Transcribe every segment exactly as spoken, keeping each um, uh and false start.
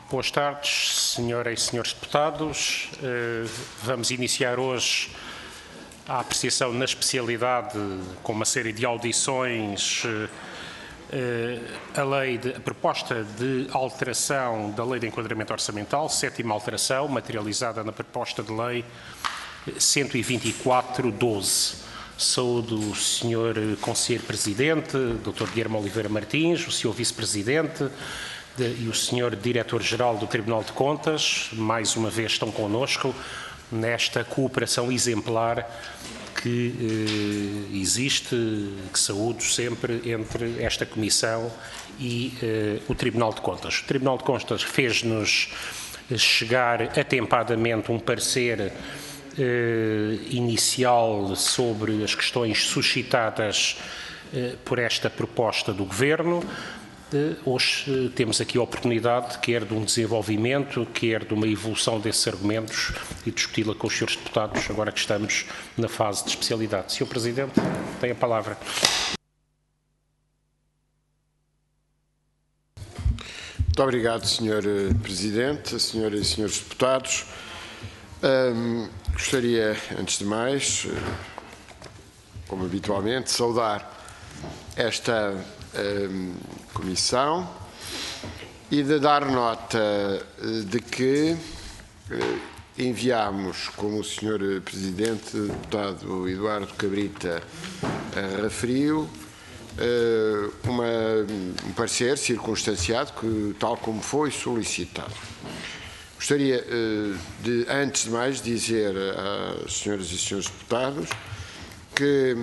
Boas tardes, senhoras e senhores deputados. Vamos iniciar hoje a apreciação na especialidade, com uma série de audições, a, lei de, a proposta de alteração da Lei de Enquadramento Orçamental, sétima alteração, materializada na proposta de lei cento e vinte e quatro barra doze. Saúdo o senhor Conselheiro Presidente, doutor Guilherme Oliveira Martins, o senhor Vice-Presidente e o senhor Diretor-Geral do Tribunal de Contas. Mais uma vez estão connosco nesta cooperação exemplar que eh, existe, que saúdo sempre entre esta Comissão e eh, o Tribunal de Contas. O Tribunal de Contas fez-nos chegar atempadamente um parecer eh, inicial sobre as questões suscitadas eh, por esta proposta do Governo. Hoje temos aqui a oportunidade, quer de um desenvolvimento, quer de uma evolução desses argumentos, e discuti-la com os senhores deputados, agora que estamos na fase de especialidade. senhor Presidente, tem a palavra. Muito obrigado, senhor Presidente, senhoras e senhores deputados. Hum, gostaria, antes de mais, como habitualmente, saudar esta Comissão e de dar nota de que enviámos, como o senhor Presidente, deputado Eduardo Cabrita referiu, uma, um parecer circunstanciado, que, tal como foi solicitado. Gostaria de, antes de mais, dizer às senhoras e senhores deputados que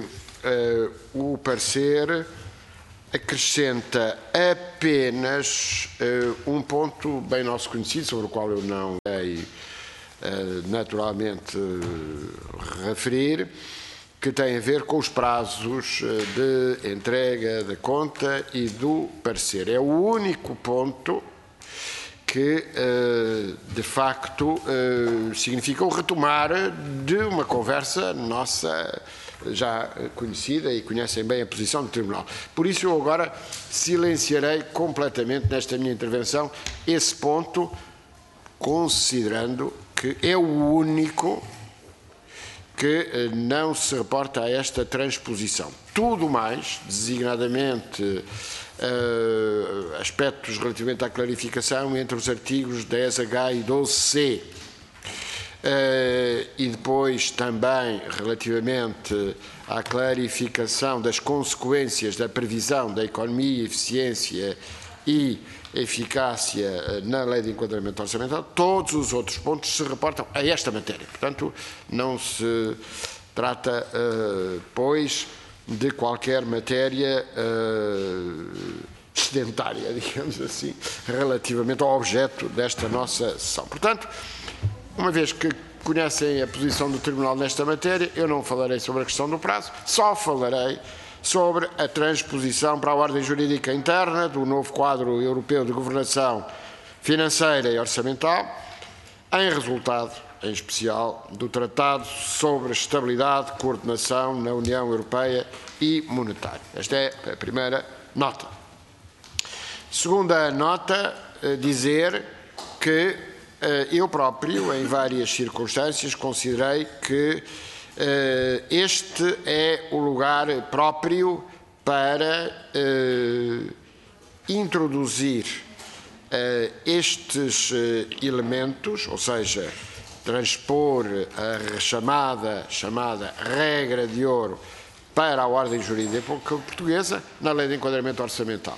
o parecer acrescenta apenas uh, um ponto bem nosso conhecido, sobre o qual eu não irei uh, naturalmente uh, referir, que tem a ver com os prazos uh, de entrega da conta e do parecer. É o único ponto que, uh, de facto, uh, significa o retomar de uma conversa nossa já conhecida, e conhecem bem a posição do Tribunal. Por isso eu agora silenciarei completamente nesta minha intervenção esse ponto, considerando que é o único que não se reporta a esta transposição. Tudo mais, designadamente uh, aspectos relativamente à clarificação entre os artigos dez H e doze C, Uh, e depois também relativamente à clarificação das consequências da previsão da economia, eficiência e eficácia na Lei de Enquadramento Orçamental, todos os outros pontos se reportam a esta matéria. Portanto, não se trata, uh, pois, de qualquer matéria uh, excedentária, digamos assim, relativamente ao objeto desta nossa sessão. Portanto, uma vez que conhecem a posição do Tribunal nesta matéria, eu não falarei sobre a questão do prazo, só falarei sobre a transposição para a ordem jurídica interna do novo quadro europeu de governação financeira e orçamental, em resultado, em especial, do Tratado sobre Estabilidade e Coordenação na União Europeia e Monetária. Esta é a primeira nota. Segunda nota, dizer que eu próprio, em várias circunstâncias, considerei que uh, este é o lugar próprio para uh, introduzir uh, estes uh, elementos, ou seja, transpor a chamada, chamada regra de ouro para a ordem jurídica portuguesa na Lei de Enquadramento Orçamental.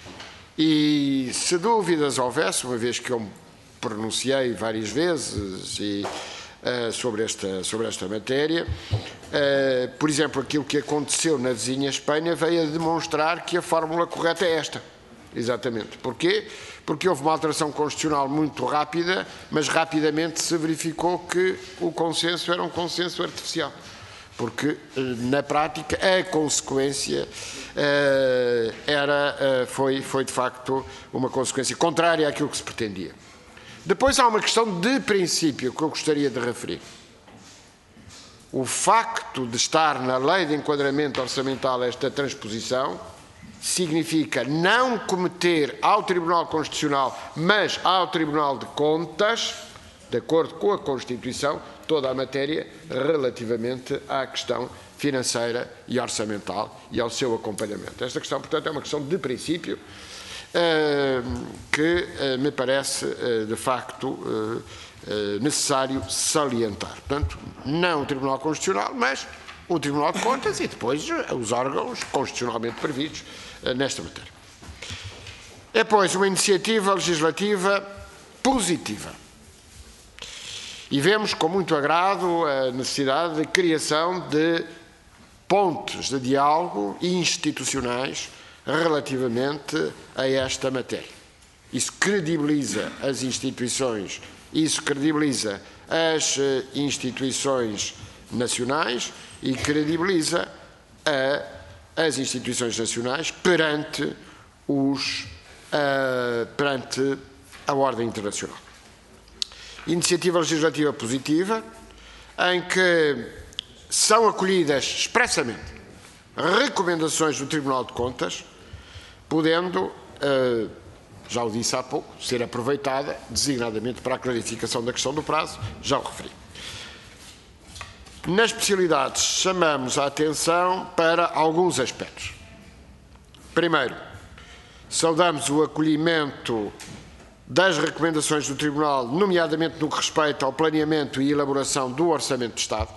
E se dúvidas houvesse, uma vez que eu pronunciei várias vezes e, uh, sobre, esta, sobre esta matéria. Uh, por exemplo, aquilo que aconteceu na vizinha Espanha veio a demonstrar que a fórmula correta é esta. Exatamente. Porquê? Porque houve uma alteração constitucional muito rápida, mas rapidamente se verificou que o consenso era um consenso artificial. Porque, na prática, a consequência uh, era, uh, foi, foi, de facto, uma consequência contrária àquilo que se pretendia. Depois há uma questão de princípio que eu gostaria de referir. O facto de estar na Lei de Enquadramento Orçamental esta transposição significa não cometer ao Tribunal Constitucional, mas ao Tribunal de Contas, de acordo com a Constituição, toda a matéria relativamente à questão financeira e orçamental e ao seu acompanhamento. Esta questão, portanto, é uma questão de princípio que me parece, de facto, necessário salientar. Portanto, não o Tribunal Constitucional, mas o Tribunal de Contas e depois os órgãos constitucionalmente previstos nesta matéria. É, pois, uma iniciativa legislativa positiva. E vemos com muito agrado a necessidade de criação de pontes de diálogo institucionais relativamente a esta matéria. Isso credibiliza as instituições, isso credibiliza as instituições nacionais e credibiliza a, as instituições nacionais perante, os, a, perante a ordem internacional. Iniciativa legislativa positiva, em que são acolhidas expressamente recomendações do Tribunal de Contas, podendo, já o disse há pouco, ser aproveitada designadamente para a clarificação da questão do prazo, já o referi. Nas especialidades, chamamos a atenção para alguns aspectos. Primeiro, saudamos o acolhimento das recomendações do Tribunal, nomeadamente no que respeita ao planeamento e elaboração do Orçamento de Estado.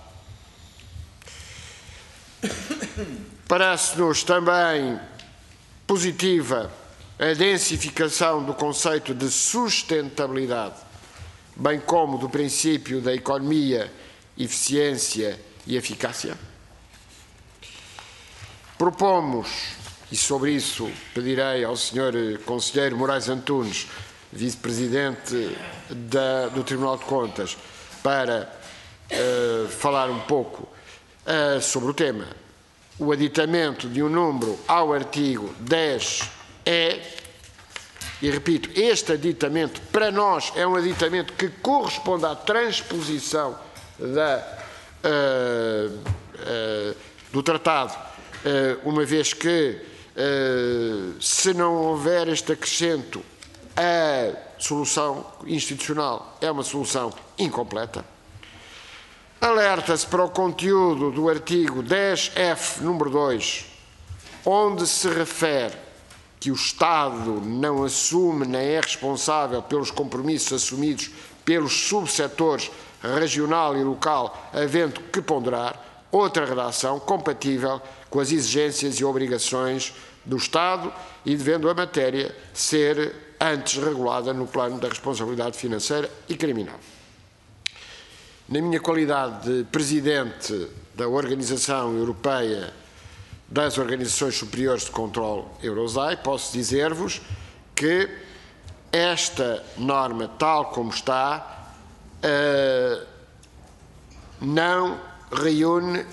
Parece-nos também positiva a densificação do conceito de sustentabilidade, bem como do princípio da economia, eficiência e eficácia. Propomos, e sobre isso pedirei ao senhor Conselheiro Moraes Antunes, Vice-Presidente do Tribunal de Contas, para uh, falar um pouco uh, sobre o tema, o aditamento de um número ao artigo dez E, e repito, este aditamento para nós é um aditamento que corresponde à transposição da, uh, uh, do tratado, uh, uma vez que uh, se não houver este acrescento, a solução institucional é uma solução incompleta. Alerta-se para o conteúdo do artigo dez F, número dois, onde se refere que o Estado não assume nem é responsável pelos compromissos assumidos pelos subsetores regional e local, havendo que ponderar outra redação compatível com as exigências e obrigações do Estado e devendo a matéria ser antes regulada no plano da responsabilidade financeira e criminal. Na minha qualidade de Presidente da Organização Europeia das Organizações Superiores de Controlo, Eurosai, posso dizer-vos que esta norma, tal como está, uh, não reúne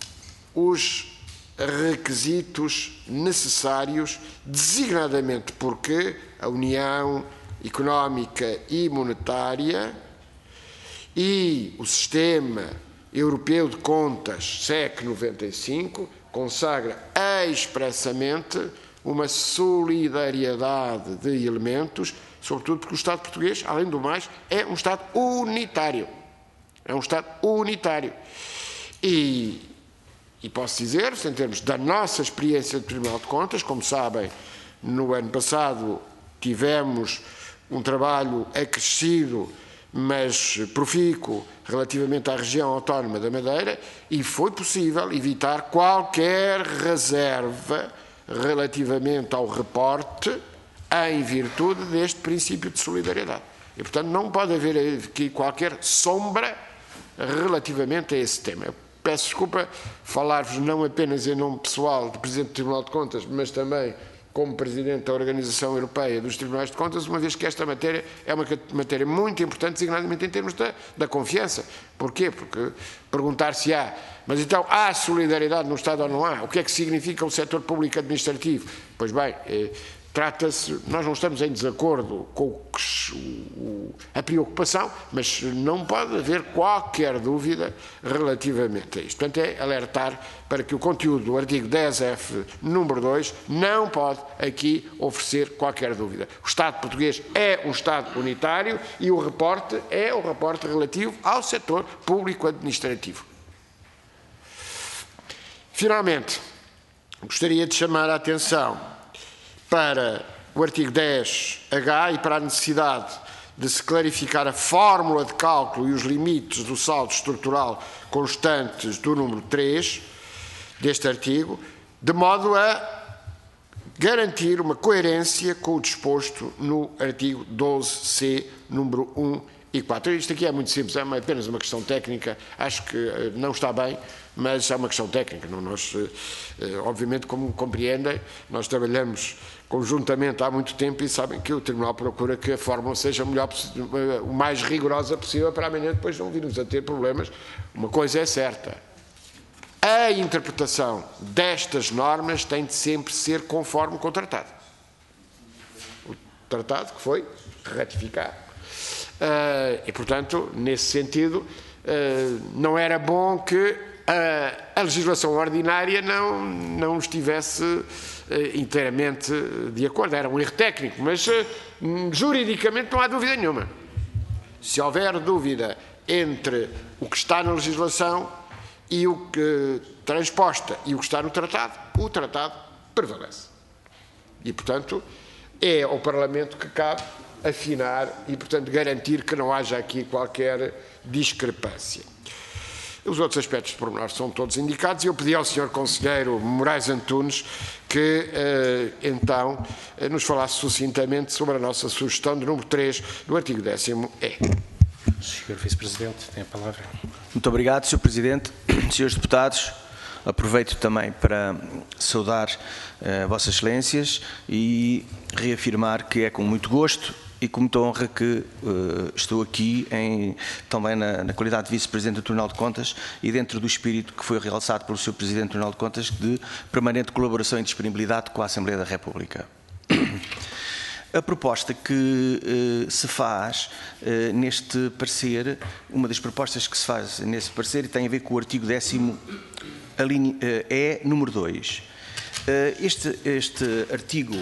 os requisitos necessários, designadamente porque a União Económica e Monetária e o Sistema Europeu de Contas, S E C noventa e cinco, consagra expressamente uma solidariedade de elementos, sobretudo porque o Estado português, além do mais, é um Estado unitário. É um Estado unitário. E, e posso dizer-vos, em termos da nossa experiência do Tribunal de Contas, como sabem, no ano passado tivemos um trabalho acrescido, mas profícuo, relativamente à região autónoma da Madeira, e foi possível evitar qualquer reserva relativamente ao reporte em virtude deste princípio de solidariedade. E, portanto, não pode haver aqui qualquer sombra relativamente a esse tema. Eu peço desculpa falar-vos não apenas em nome pessoal do Presidente do Tribunal de Contas, mas também como Presidente da Organização Europeia dos Tribunais de Contas, uma vez que esta matéria é uma matéria muito importante, designadamente em termos da, da confiança. Porquê? Porque perguntar-se-á, mas então há solidariedade no Estado ou não há? O que é que significa o setor público administrativo? Pois bem, eh, trata-se, nós não estamos em desacordo com o, o, a preocupação, mas não pode haver qualquer dúvida relativamente a isto. Portanto, é alertar para que o conteúdo do artigo dez F, número dois, não pode aqui oferecer qualquer dúvida. O Estado português é um Estado unitário e o reporte é o reporte relativo ao setor público administrativo. Finalmente, gostaria de chamar a atenção para o artigo dez H e para a necessidade de se clarificar a fórmula de cálculo e os limites do saldo estrutural constantes do número três deste artigo, de modo a garantir uma coerência com o disposto no artigo doze C, número um e quatro. Isto aqui é muito simples, é apenas uma questão técnica, acho que não está bem, mas é uma questão técnica. Não? Nós, obviamente, como compreendem, nós trabalhamos conjuntamente há muito tempo e sabem que o Tribunal procura que a fórmula seja o, melhor, o mais rigorosa possível para amanhã depois não virmos a ter problemas. Uma coisa é certa, a interpretação destas normas tem de sempre ser conforme com o tratado. O tratado que foi ratificado. Uh, e, portanto, nesse sentido, uh, não era bom que a, a legislação ordinária não, não estivesse uh, inteiramente de acordo. Era um erro técnico, mas uh, juridicamente não há dúvida nenhuma. Se houver dúvida entre o que está na legislação e o que transposta e o que está no tratado, o tratado prevalece. E, portanto, é ao Parlamento que cabe afinar e, portanto, garantir que não haja aqui qualquer discrepância. Os outros aspectos de pormenor são todos indicados e eu pedi ao senhor Conselheiro Moraes Antunes que, eh, então, eh, nos falasse sucintamente sobre a nossa sugestão de número três do artigo décimo E. senhor Vice-Presidente, tem a palavra. Muito obrigado, senhor Presidente. Senhores Deputados, aproveito também para saudar uh, Vossas Excelências e reafirmar que é com muito gosto e com muita honra que uh, estou aqui em, também na, na qualidade de Vice-Presidente do Tribunal de Contas e dentro do espírito que foi realçado pelo senhor Presidente do Tribunal de Contas de permanente colaboração e disponibilidade com a Assembleia da República. A proposta que uh, se faz uh, neste parecer, uma das propostas que se faz nesse parecer tem a ver com o artigo décimo a linha, uh, E, número dois. Uh, este, este artigo,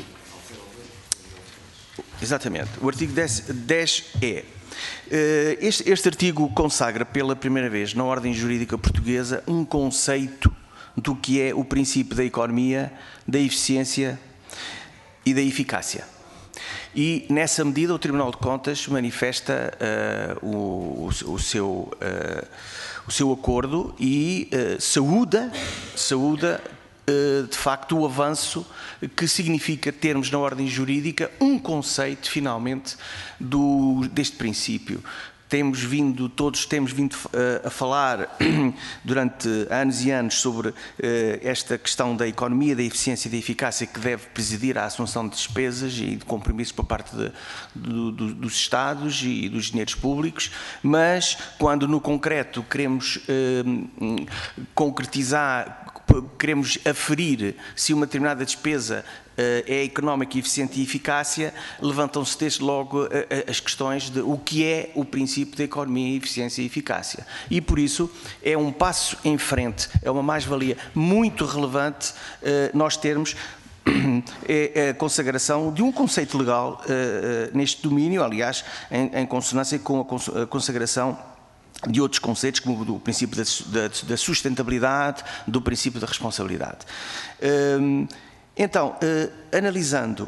exatamente, o artigo dez E. Uh, este, este artigo consagra pela primeira vez na ordem jurídica portuguesa um conceito do que é o princípio da economia, da eficiência e da eficácia. E, nessa medida, o Tribunal de Contas manifesta uh, o, o, o, seu, uh, o seu acordo e uh, saúda, saúda uh, de facto, o avanço que significa termos na ordem jurídica um conceito, finalmente, do, deste princípio. Temos vindo, todos temos vindo uh, a falar durante anos e anos sobre uh, esta questão da economia, da eficiência e da eficácia que deve presidir à assunção de despesas e de compromissos por parte de, do, do, dos Estados e dos dinheiros públicos, mas quando no concreto queremos uh, concretizar, queremos aferir se uma determinada despesa é económica, eficiente e eficácia, levantam-se desde logo as questões de o que é o princípio da economia, eficiência e eficácia. E por isso é um passo em frente, é uma mais-valia muito relevante nós termos é a consagração de um conceito legal neste domínio, aliás, em consonância com a consagração de outros conceitos, como o princípio da sustentabilidade, do princípio da responsabilidade. Então, analisando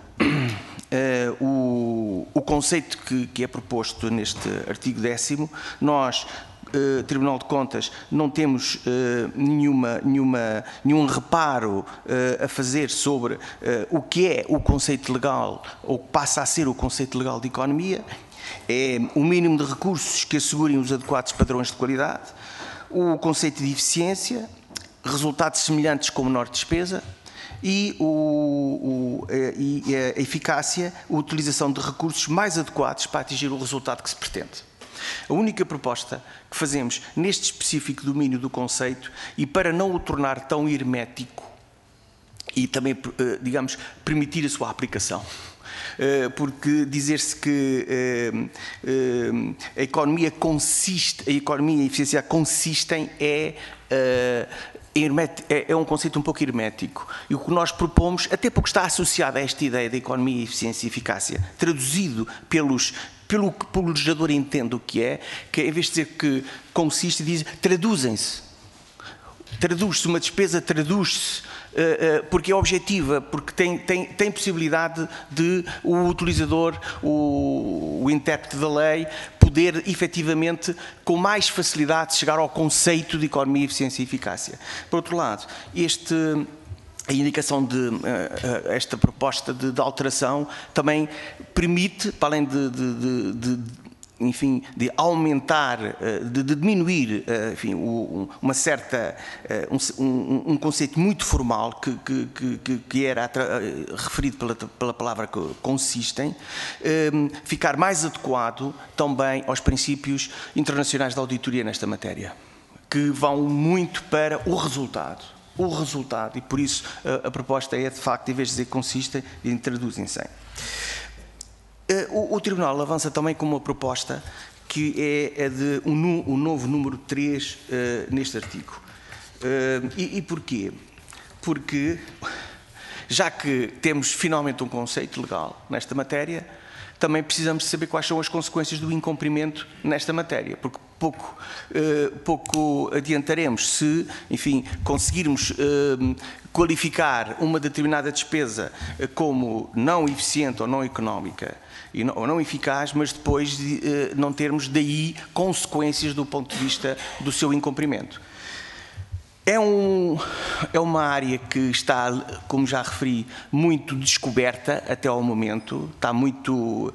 o conceito que é proposto neste artigo décimo, nós, Tribunal de Contas, não temos nenhuma, nenhuma, nenhum reparo a fazer sobre o que é o conceito legal, ou passa a ser o conceito legal de economia. É o mínimo de recursos que assegurem os adequados padrões de qualidade, o conceito de eficiência, resultados semelhantes com menor despesa e, o, o, e a eficácia, a utilização de recursos mais adequados para atingir o resultado que se pretende. A única proposta que fazemos neste específico domínio do conceito e para não o tornar tão hermético e também, digamos, permitir a sua aplicação, porque dizer-se que a economia consiste, a economia e a eficiência consistem é, é um conceito um pouco hermético. E o que nós propomos, até porque está associado a esta ideia de economia, eficiência e eficácia, traduzido pelos pelo que o legislador entende o que é, que em vez de dizer que consiste, diz traduzem-se. Traduz-se, uma despesa traduz-se, uh, uh, porque é objetiva, porque tem, tem, tem possibilidade de o utilizador, o, o intérprete da lei, poder efetivamente, com mais facilidade, chegar ao conceito de economia, eficiência e eficácia. Por outro lado, este... A indicação de uh, uh, esta proposta de, de alteração também permite, para além de, de, de, de, enfim, de aumentar, uh, de, de diminuir uh, enfim, o, uma certa, uh, um, um conceito muito formal que, que, que, que era uh, referido pela, pela palavra que consistem, uh, ficar mais adequado também aos princípios internacionais da auditoria nesta matéria, que vão muito para o resultado. O resultado, e por isso a, a proposta é, de facto, em vez de dizer consistem, traduzem-se em. O, o Tribunal avança também com uma proposta que é, é de um, um novo número três uh, neste artigo. Uh, e, e porquê? Porque, já que temos finalmente um conceito legal nesta matéria, também precisamos saber quais são as consequências do incumprimento nesta matéria, porque pouco, uh, pouco adiantaremos se, enfim, conseguirmos uh, qualificar uma determinada despesa como não eficiente ou não económica e não, ou não eficaz, mas depois de, uh, não termos daí consequências do ponto de vista do seu incumprimento. É, um, é uma área que está, como já referi, muito descoberta até ao momento, está muito, uh,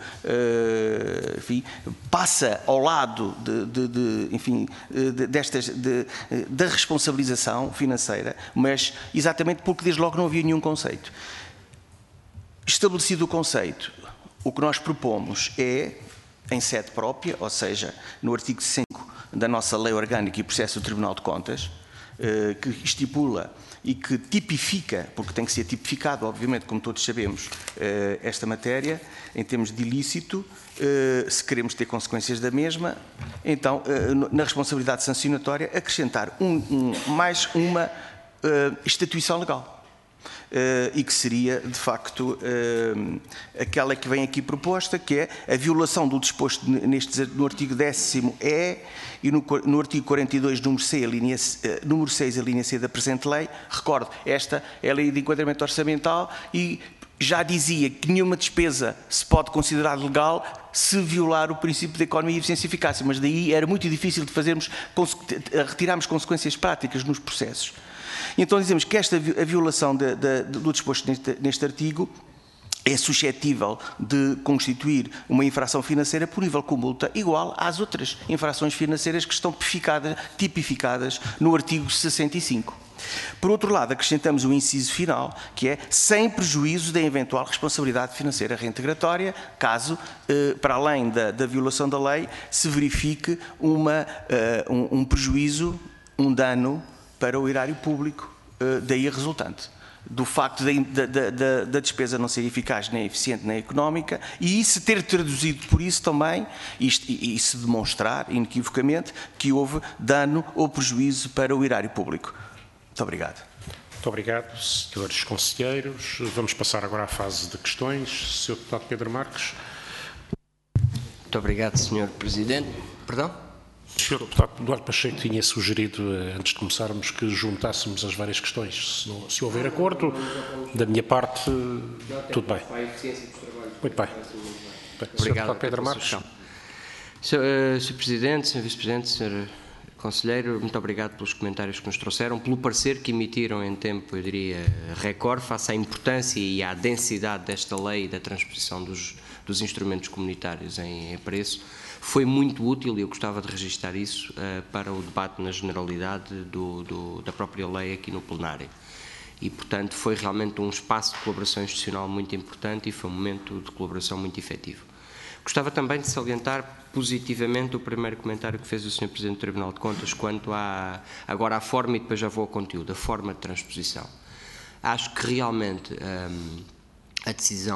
enfim, passa ao lado de, de, de, enfim, de, destas, de, da responsabilização financeira, mas exatamente porque desde logo não havia nenhum conceito. Estabelecido o conceito, o que nós propomos é, em sede própria, ou seja, no artigo cinco da nossa Lei Orgânica e Processo do Tribunal de Contas, que estipula e que tipifica, porque tem que ser tipificado, obviamente, como todos sabemos, esta matéria, em termos de ilícito, se queremos ter consequências da mesma, então, na responsabilidade sancionatória, acrescentar um, um, mais uma instituição legal. Uh, e que seria, de facto, uh, aquela que vem aqui proposta, que é a violação do disposto neste, no artigo décimo E e no, no artigo quarenta e dois, número, C, a linha, uh, número seis, a linha C da presente lei. Recordo, esta é a lei de enquadramento orçamental e já dizia que nenhuma despesa se pode considerar legal se violar o princípio da economia, eficiência e eficácia, mas daí era muito difícil de fazermos, retirarmos consequências práticas nos processos. Então dizemos que esta a violação de, de, do disposto neste, neste artigo é suscetível de constituir uma infração financeira punível com multa igual às outras infrações financeiras que estão tipificadas, tipificadas no artigo sessenta e cinco. Por outro lado, acrescentamos o inciso final, que é sem prejuízo da eventual responsabilidade financeira reintegratória, caso, eh, para além da, da violação da lei, se verifique uma, uh, um, um prejuízo, um dano para o erário público, daí a resultante, do facto da, da, da, da despesa não ser eficaz, nem eficiente, nem económica, e se ter traduzido por isso também, isto, e, e se demonstrar, inequivocamente, que houve dano ou prejuízo para o erário público. Muito obrigado. Muito obrigado, senhores conselheiros. Vamos passar agora à fase de questões. senhor Deputado Pedro Marques. Muito obrigado, senhor Presidente. Perdão? O senhor Deputado Eduardo Pacheco tinha sugerido, antes de começarmos, que juntássemos as várias questões. Se, não, se houver acordo, da minha parte, tudo bem. Muito bem. Obrigado, Pedro Marques. senhor Presidente, senhor Vice-Presidente, senhor Conselheiro, muito obrigado pelos comentários que nos trouxeram, pelo parecer que emitiram em tempo, eu diria, recorde, face à importância e à densidade desta lei e da transposição dos, dos instrumentos comunitários em, em preço. Foi muito útil, e eu gostava de registrar isso, uh, para o debate na generalidade do, do, da própria lei aqui no plenário. E, portanto, foi realmente um espaço de colaboração institucional muito importante e foi um momento de colaboração muito efetivo. Gostava também de salientar positivamente o primeiro comentário que fez o senhor Presidente do Tribunal de Contas quanto à, agora à forma, e depois já vou ao conteúdo, a forma de transposição. Acho que realmente um, a decisão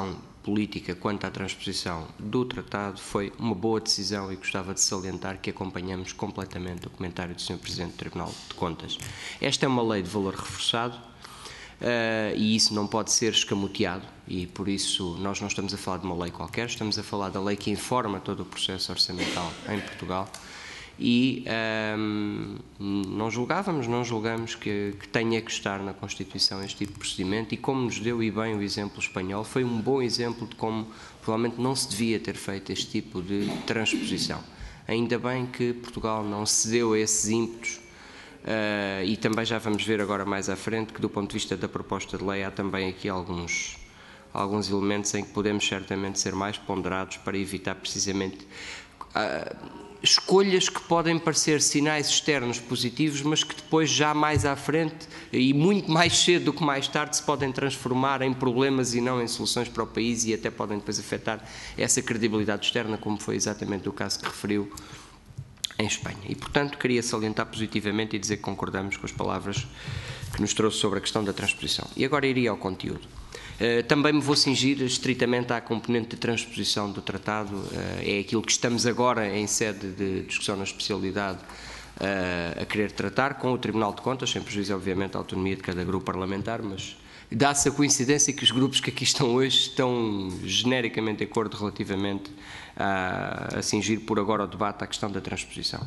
política quanto à transposição do tratado foi uma boa decisão e gostava de salientar que acompanhamos completamente o comentário do senhor Presidente do Tribunal de Contas. Esta é uma lei de valor reforçado uh, e isso não pode ser escamoteado e por isso nós não estamos a falar de uma lei qualquer, estamos a falar da lei que informa todo o processo orçamental em Portugal. E um, não julgávamos, não julgamos que, que tenha que estar na Constituição este tipo de procedimento e como nos deu e bem o exemplo espanhol, foi um bom exemplo de como provavelmente não se devia ter feito este tipo de transposição. Ainda bem que Portugal não cedeu a esses ímpetos uh, e também já vamos ver agora mais à frente que do ponto de vista da proposta de lei há também aqui alguns, alguns elementos em que podemos certamente ser mais ponderados para evitar precisamente Uh, escolhas que podem parecer sinais externos positivos, mas que depois já mais à frente e muito mais cedo do que mais tarde se podem transformar em problemas e não em soluções para o país e até podem depois afetar essa credibilidade externa, como foi exatamente o caso que referiu em Espanha. E, portanto, queria salientar positivamente e dizer que concordamos com as palavras que nos trouxe sobre a questão da transposição. E agora iria ao conteúdo. Uh, também me vou cingir estritamente à componente de transposição do tratado, uh, é aquilo que estamos agora em sede de discussão na especialidade uh, a querer tratar com o Tribunal de Contas, sem prejuízo obviamente à autonomia de cada grupo parlamentar, mas dá-se a coincidência que os grupos que aqui estão hoje estão genericamente de acordo relativamente a, a cingir por agora o debate à questão da transposição.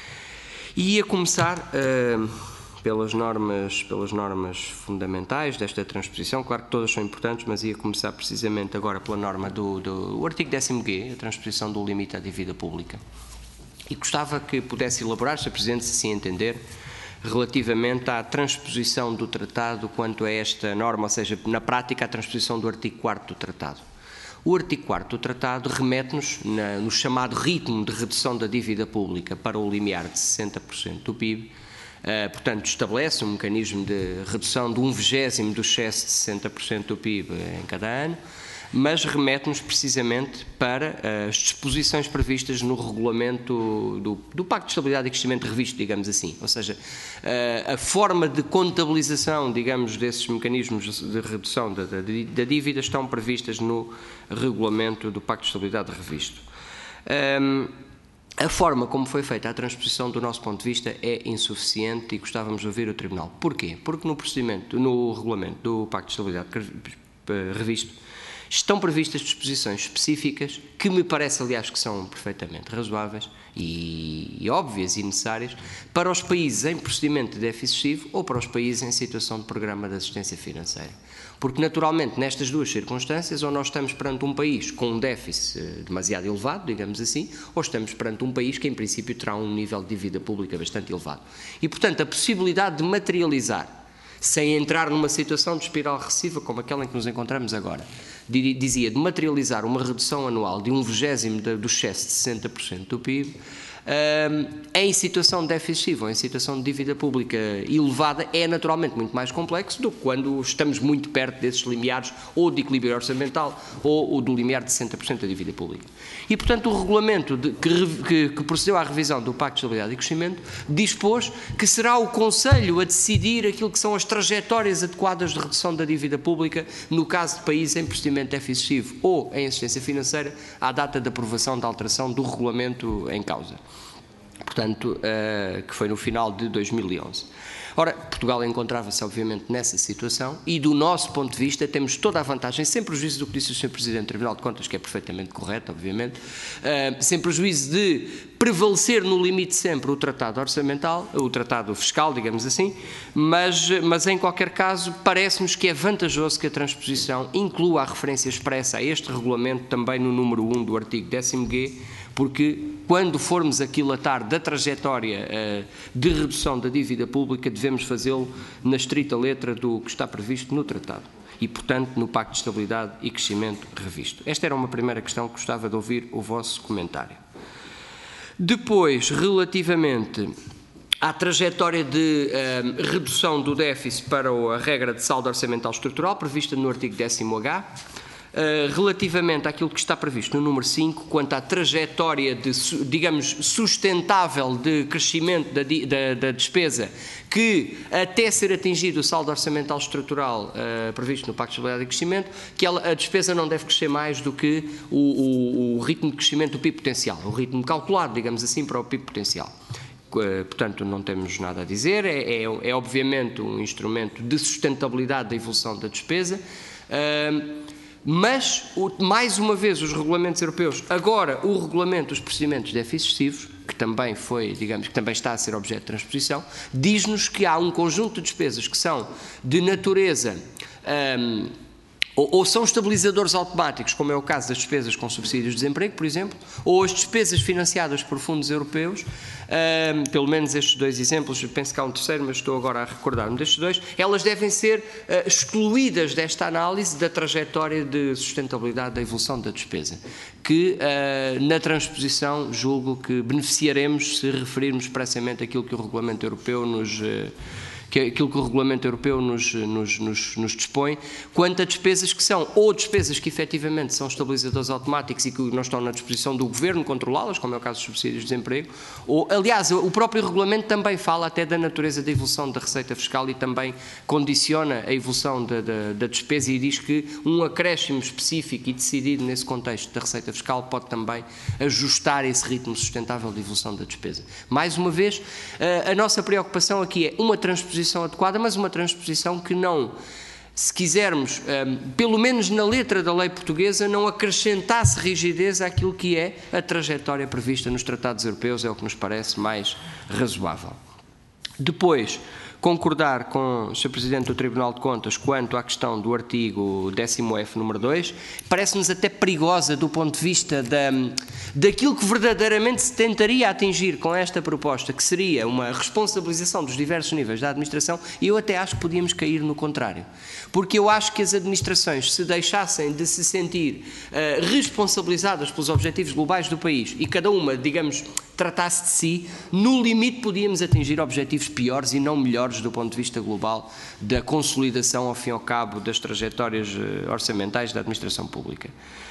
E ia começar Uh, Pelas normas, pelas normas fundamentais desta transposição, claro que todas são importantes, mas ia começar precisamente agora pela norma do, do o artigo décimo G, a transposição do limite à dívida pública. E gostava que pudesse elaborar, Senhor Presidente, se assim entender, relativamente à transposição do tratado quanto a esta norma, ou seja, na prática a transposição do artigo quarto do tratado. O artigo quarto do tratado remete-nos no chamado ritmo de redução da dívida pública para o limiar de sessenta por cento do P I B, Uh, portanto, estabelece um mecanismo de redução de um vigésimo do excesso de sessenta por cento do P I B em cada ano, mas remete-nos precisamente para uh, as disposições previstas no regulamento do, do Pacto de Estabilidade e Crescimento revisto, digamos assim. Ou seja, uh, a forma de contabilização, digamos, desses mecanismos de redução da, da, da dívida estão previstas no regulamento do Pacto de Estabilidade revisto. Um, A forma como foi feita a transposição, do nosso ponto de vista, é insuficiente e gostávamos de ouvir o Tribunal. Porquê? Porque no procedimento, no regulamento do Pacto de Estabilidade revisto, estão previstas disposições específicas que me parece, aliás, que são perfeitamente razoáveis e, e óbvias e necessárias para os países em procedimento de déficit excessivo ou para os países em situação de programa de assistência financeira. Porque, naturalmente, nestas duas circunstâncias, ou nós estamos perante um país com um déficit demasiado elevado, digamos assim, ou estamos perante um país que, em princípio, terá um nível de dívida pública bastante elevado. E, portanto, a possibilidade de materializar, sem entrar numa situação de espiral recessiva como aquela em que nos encontramos agora, dizia de materializar uma redução anual de um vigésimo do excesso de sessenta por cento do P I B, Um, em situação de déficit excessivo ou em situação de dívida pública elevada é naturalmente muito mais complexo do que quando estamos muito perto desses limiares ou de equilíbrio orçamental ou, ou do limiar de sessenta por cento da dívida pública. E, portanto, o regulamento de, que, que, que procedeu à revisão do Pacto de Estabilidade e Crescimento dispôs que será o Conselho a decidir aquilo que são as trajetórias adequadas de redução da dívida pública no caso de países em procedimento de déficit excessivo ou em assistência financeira à data de aprovação da alteração do regulamento em causa. Portanto, uh, que foi no final de dois mil e onze. Ora, Portugal encontrava-se, obviamente, nessa situação e, do nosso ponto de vista, temos toda a vantagem, sem prejuízo do que disse o senhor Presidente do Tribunal de Contas, que é perfeitamente correto, obviamente, uh, sem prejuízo de prevalecer no limite sempre o tratado orçamental, o tratado fiscal, digamos assim, mas, mas em qualquer caso, parece-nos que é vantajoso que a transposição inclua a referência expressa a este regulamento também no número um do artigo décimo G, porque quando formos aquilatar da trajetória uh, de redução da dívida pública, devemos fazê-lo na estrita letra do que está previsto no tratado e, portanto, no Pacto de Estabilidade e Crescimento revisto. Esta era uma primeira questão que gostava de ouvir o vosso comentário. Depois, relativamente à trajetória de uh, redução do déficit para a regra de saldo orçamental estrutural, prevista no artigo décimo H, Uh, relativamente àquilo que está previsto no número cinco, quanto à trajetória, de, digamos, sustentável de crescimento da, da, da despesa, que até ser atingido o saldo orçamental estrutural uh, previsto no Pacto de Estabilidade e Crescimento, que ela, a despesa não deve crescer mais do que o, o, o ritmo de crescimento do P I B potencial, o ritmo calculado, digamos assim, para o P I B potencial. Portanto, não temos nada a dizer, é, é, é obviamente um instrumento de sustentabilidade da evolução da despesa, uh, mas, mais uma vez, os regulamentos europeus, agora o regulamento dos procedimentos de déficit excessivos, que também foi, digamos, que também está a ser objeto de transposição, diz-nos que há um conjunto de despesas que são de natureza, um, ou, ou são estabilizadores automáticos, como é o caso das despesas com subsídios de desemprego, por exemplo, ou as despesas financiadas por fundos europeus, um, pelo menos estes dois exemplos, penso que há um terceiro, mas estou agora a recordar-me destes dois, elas devem ser uh, excluídas desta análise da trajetória de sustentabilidade da evolução da despesa, que uh, na transposição julgo que beneficiaremos se referirmos expressamente àquilo que o Regulamento Europeu nos... Uh, que aquilo que o Regulamento Europeu nos, nos, nos, nos dispõe, quanto a despesas que são, ou despesas que efetivamente são estabilizadores automáticos e que não estão na disposição do Governo controlá-las, como é o caso dos subsídios de desemprego, ou, aliás, o próprio Regulamento também fala até da natureza da evolução da receita fiscal e também condiciona a evolução da, da, da despesa e diz que um acréscimo específico e decidido nesse contexto da receita fiscal pode também ajustar esse ritmo sustentável de evolução da despesa. Mais uma vez, a, a nossa preocupação aqui é uma transposição adequada, mas uma transposição que não, se quisermos, um, pelo menos na letra da lei portuguesa, não acrescentasse rigidez àquilo que é a trajetória prevista nos tratados europeus, é o que nos parece mais razoável. Depois, concordar com o senhor Presidente do Tribunal de Contas quanto à questão do artigo décimo F, número dois, parece-nos até perigosa do ponto de vista da, daquilo que verdadeiramente se tentaria atingir com esta proposta, que seria uma responsabilização dos diversos níveis da administração, e eu até acho que podíamos cair no contrário. Porque eu acho que as administrações, se deixassem de se sentir uh, responsabilizadas pelos objetivos globais do país e cada uma, digamos, tratasse de si, no limite podíamos atingir objetivos piores e não melhores do ponto de vista global da consolidação, ao fim e ao cabo, das trajetórias orçamentais da administração pública.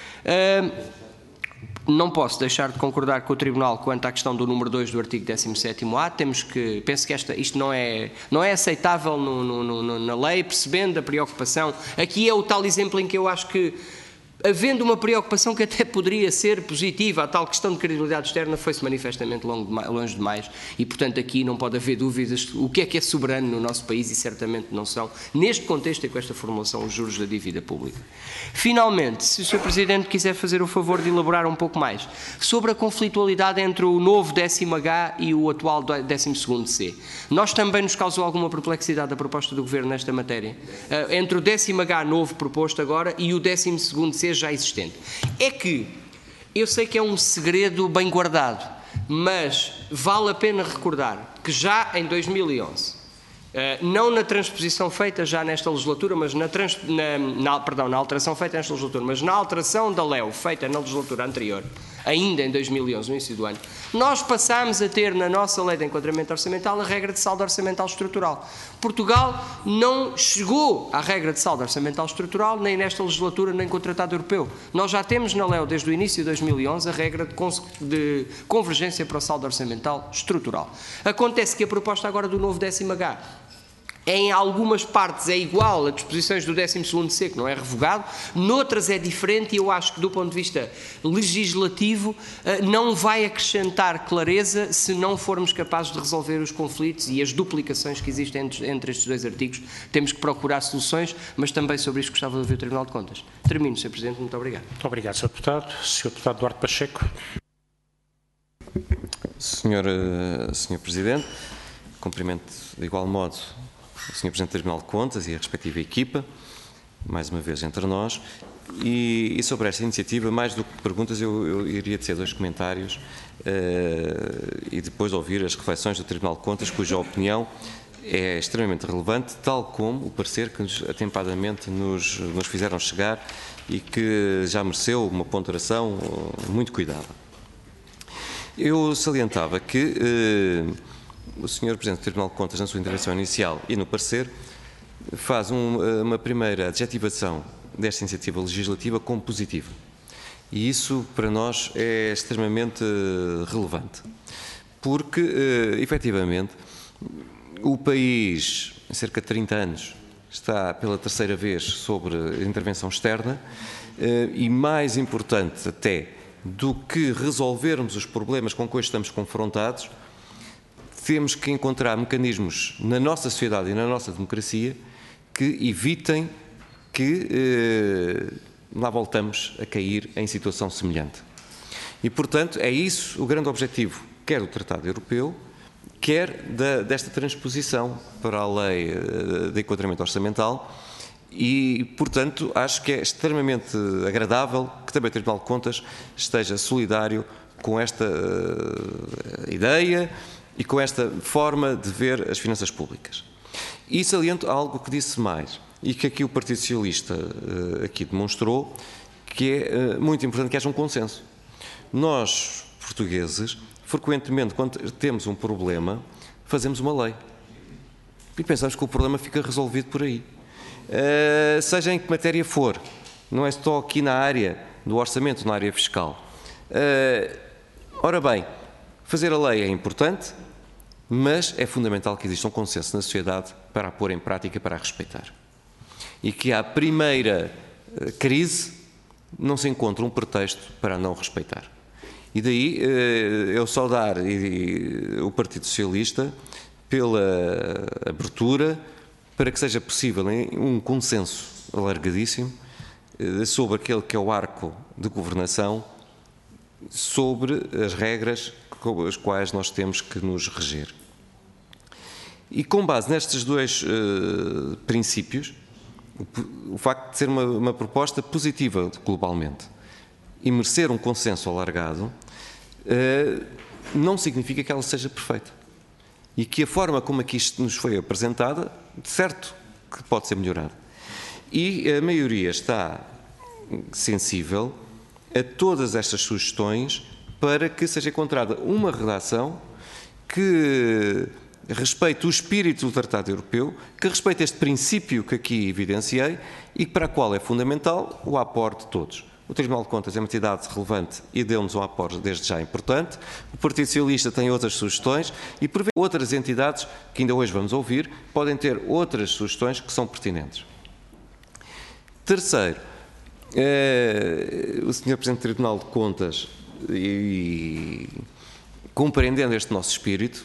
Não posso deixar de concordar com o Tribunal quanto à questão do número dois do artigo décimo sétimo A. Temos que, penso que esta, isto não é, não é aceitável no, no, no, na lei, percebendo a preocupação. Aqui é o tal exemplo em que eu acho que, havendo uma preocupação que até poderia ser positiva, a tal questão de credibilidade externa foi-se manifestamente longe demais e, portanto, aqui não pode haver dúvidas o que é que é soberano no nosso país e certamente não são, neste contexto e com esta formulação, os juros da dívida pública. Finalmente, se o senhor Presidente quiser fazer o favor de elaborar um pouco mais sobre a conflitualidade entre o novo décimo H e o atual décimo segundo C. Nós também nos causou alguma perplexidade a proposta do Governo nesta matéria, entre o décimo H novo proposto agora e o décimo segundo C já existente. É que, eu sei que é um segredo bem guardado, mas vale a pena recordar que já em dois mil e onze, não na transposição feita já nesta legislatura, mas na, trans, na, na, perdão, na alteração feita nesta legislatura, mas na alteração da L E O feita na legislatura anterior, ainda em dois mil e onze, no início do ano, nós passámos a ter na nossa lei de enquadramento orçamental a regra de saldo orçamental estrutural. Portugal não chegou à regra de saldo orçamental estrutural nem nesta legislatura nem com o Tratado Europeu. Nós já temos na L E O desde o início de dois mil e onze a regra de, de convergência para o saldo orçamental estrutural. Acontece que a proposta agora do novo décimo H em algumas partes é igual a disposições do décimo segundo C, que não é revogado, noutras é diferente e eu acho que do ponto de vista legislativo não vai acrescentar clareza se não formos capazes de resolver os conflitos e as duplicações que existem entre, entre estes dois artigos. Temos que procurar soluções, mas também sobre isto gostava de ouvir o Tribunal de Contas. Termino, senhor Presidente, muito obrigado. Muito obrigado, senhor Deputado. senhor Deputado Duarte Pacheco. senhor, senhor Presidente, cumprimento de igual modo o senhor Presidente do Tribunal de Contas e a respectiva equipa, mais uma vez entre nós, e, e sobre esta iniciativa, mais do que perguntas, eu, eu iria dizer dois comentários uh, e depois ouvir as reflexões do Tribunal de Contas, cuja opinião é extremamente relevante, tal como o parecer que nos, atempadamente nos, nos fizeram chegar e que já mereceu uma ponderação muito cuidada. Eu salientava que uh, o senhor Presidente do Tribunal de Contas, na sua intervenção inicial e no parecer, faz um, uma primeira adjetivação desta iniciativa legislativa como positiva. E isso, para nós, é extremamente relevante. Porque, efetivamente, o país, em cerca de trinta anos, está pela terceira vez sobre a intervenção externa e, mais importante até do que resolvermos os problemas com que hoje estamos confrontados, temos que encontrar mecanismos na nossa sociedade e na nossa democracia que evitem que eh, lá voltamos a cair em situação semelhante. E, portanto, é isso o grande objetivo, quer do Tratado Europeu, quer da, desta transposição para a Lei de Enquadramento Orçamental e, portanto, acho que é extremamente agradável que também o Tribunal de Contas esteja solidário com esta uh, ideia e com esta forma de ver as finanças públicas. E saliento algo que disse mais e que aqui o Partido Socialista uh, aqui demonstrou, que é uh, muito importante que haja um consenso. Nós, portugueses, frequentemente, quando temos um problema, fazemos uma lei. E pensamos que o problema fica resolvido por aí. Uh, seja em que matéria for, não é só aqui na área do orçamento, na área fiscal. Uh, ora bem, fazer a lei é importante, mas é fundamental que exista um consenso na sociedade para a pôr em prática, para a respeitar. E que à primeira uh, crise não se encontre um pretexto para não respeitar. E daí eu saudar o Partido Socialista pela abertura para que seja possível um consenso alargadíssimo sobre aquele que é o arco de governação, sobre as regras com as quais nós temos que nos reger. E com base nestes dois uh, princípios, o, o facto de ser uma, uma proposta positiva globalmente e merecer um consenso alargado, uh, não significa que ela seja perfeita. E que a forma como aqui isto nos foi apresentada, certo que pode ser melhorada. E a maioria está sensível a todas estas sugestões para que seja encontrada uma redação que respeite o espírito do Tratado Europeu, que respeite este princípio que aqui evidenciei e para a qual é fundamental o aporte de todos. O Tribunal de Contas é uma entidade relevante e deu-nos um aporte desde já importante. O Partido Socialista tem outras sugestões e, por vezes, outras entidades, que ainda hoje vamos ouvir, podem ter outras sugestões que são pertinentes. Terceiro, eh, o senhor Presidente do Tribunal de Contas, e, compreendendo este nosso espírito,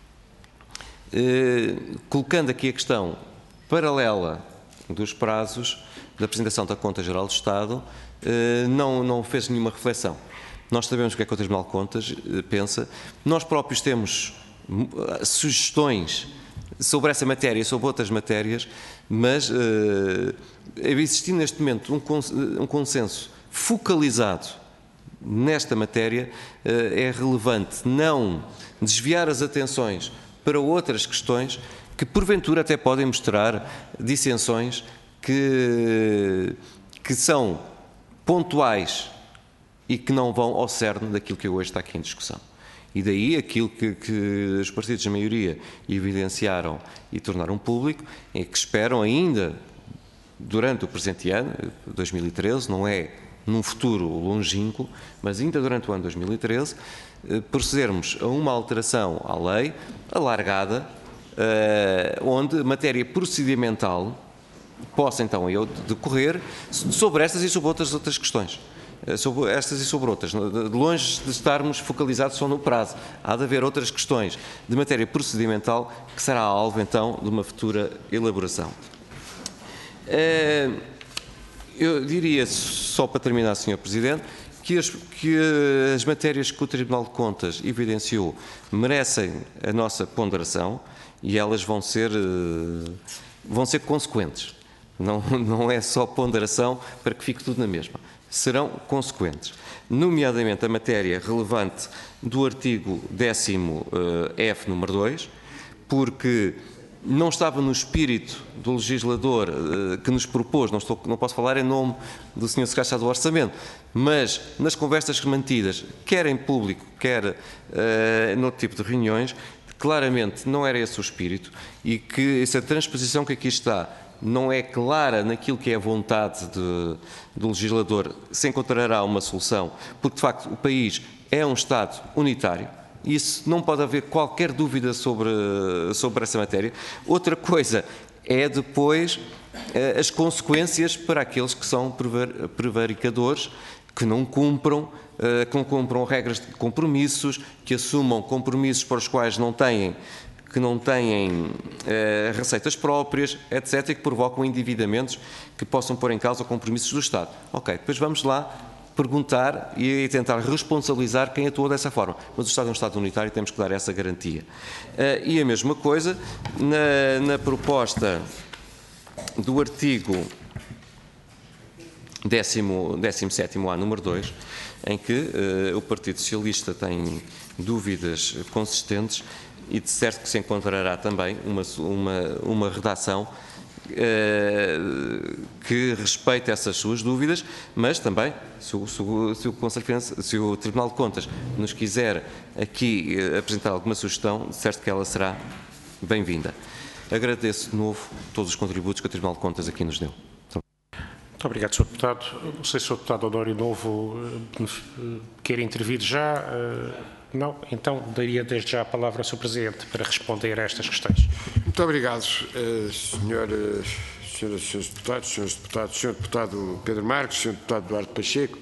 eh, colocando aqui a questão paralela dos prazos da apresentação da Conta Geral do Estado, Não, não fez nenhuma reflexão. Nós sabemos o que é que o Tribunal de Contas pensa. Nós próprios temos sugestões sobre essa matéria e sobre outras matérias, mas uh, existindo neste momento um, um consenso focalizado nesta matéria, uh, é relevante não desviar as atenções para outras questões que porventura até podem mostrar dissensões que, que são pontuais e que não vão ao cerne daquilo que hoje está aqui em discussão. E daí aquilo que, que os partidos da maioria evidenciaram e tornaram público é que esperam ainda durante o presente ano, dois mil e treze, não é num futuro longínquo, mas ainda durante o ano dois mil e treze, procedermos a uma alteração à lei alargada, onde a matéria procedimental possa então eu decorrer sobre estas e sobre outras outras questões, sobre estas e sobre outras, de longe de estarmos focalizados só no prazo. Há de haver outras questões de matéria procedimental que será alvo então de uma futura elaboração. Eu diria, só para terminar, senhor Presidente, que as, que as matérias que o Tribunal de Contas evidenciou merecem a nossa ponderação e elas vão ser, vão ser consequentes. Não, não é só ponderação para que fique tudo na mesma. Serão consequentes. Nomeadamente a matéria relevante do artigo décimo F, número dois, porque não estava no espírito do legislador que nos propôs, não, estou, não posso falar em nome do senhor Secretário do Orçamento, mas nas conversas mantidas, quer em público, quer uh, noutro tipo de reuniões, claramente não era esse o espírito e que essa transposição que aqui está não é clara naquilo que é a vontade de, do legislador, se encontrará uma solução, porque de facto o país é um Estado unitário. Isso não pode haver qualquer dúvida sobre, sobre essa matéria. Outra coisa é depois eh, as consequências para aqueles que são prevaricadores, que não cumpram, eh, que não cumpram regras de compromissos, que assumam compromissos para os quais não têm, que não têm eh, receitas próprias, etcétera, e que provocam endividamentos que possam pôr em causa compromissos do Estado. Ok, depois vamos lá perguntar e tentar responsabilizar quem atua dessa forma. Mas o Estado é um Estado unitário e temos que dar essa garantia. Uh, e a mesma coisa na, na proposta do artigo décimo sétimo A, número dois, em que uh, o Partido Socialista tem dúvidas consistentes e de certo que se encontrará também uma, uma, uma redação que respeite essas suas dúvidas, mas também, se o, se, o, se, o Conselho de Finanças, se o Tribunal de Contas nos quiser aqui apresentar alguma sugestão, certo que ela será bem-vinda. Agradeço de novo todos os contributos que o Tribunal de Contas aqui nos deu. Muito obrigado, senhor Deputado. Não sei se o senhor Deputado Honório Novo quer intervir já. Não? Então, daria desde já a palavra ao senhor Presidente para responder a estas questões. Muito obrigado, senhor, senhoras e senhores deputados, senhores deputados, senhor Deputado Pedro Marques, senhor Deputado Duarte Pacheco.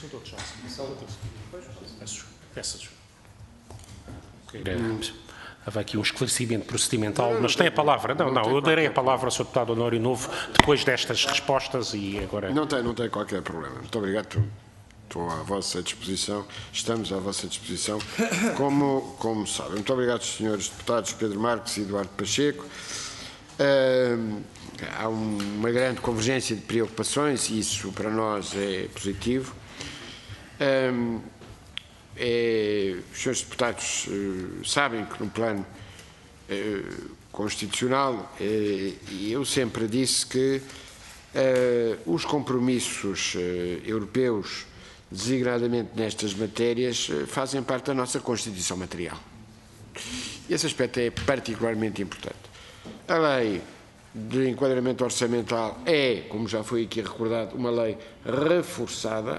Havia aqui um esclarecimento procedimental, mas tem a palavra. Não, não, eu darei a palavra ao senhor Deputado Honório Novo depois destas respostas e agora... Não tem, não tem qualquer problema. Muito obrigado. Estou à vossa disposição, estamos à vossa disposição, como, como sabem. Muito obrigado, senhores deputados Pedro Marques e Eduardo Pacheco. Uh, há uma grande convergência de preocupações e isso para nós é positivo. Uh, é, os senhores deputados uh, sabem que no plano uh, constitucional, uh, eu sempre disse que uh, os compromissos uh, europeus designadamente nestas matérias, fazem parte da nossa Constituição material. Esse aspecto é particularmente importante. A lei de enquadramento orçamental é, como já foi aqui recordado, uma lei reforçada,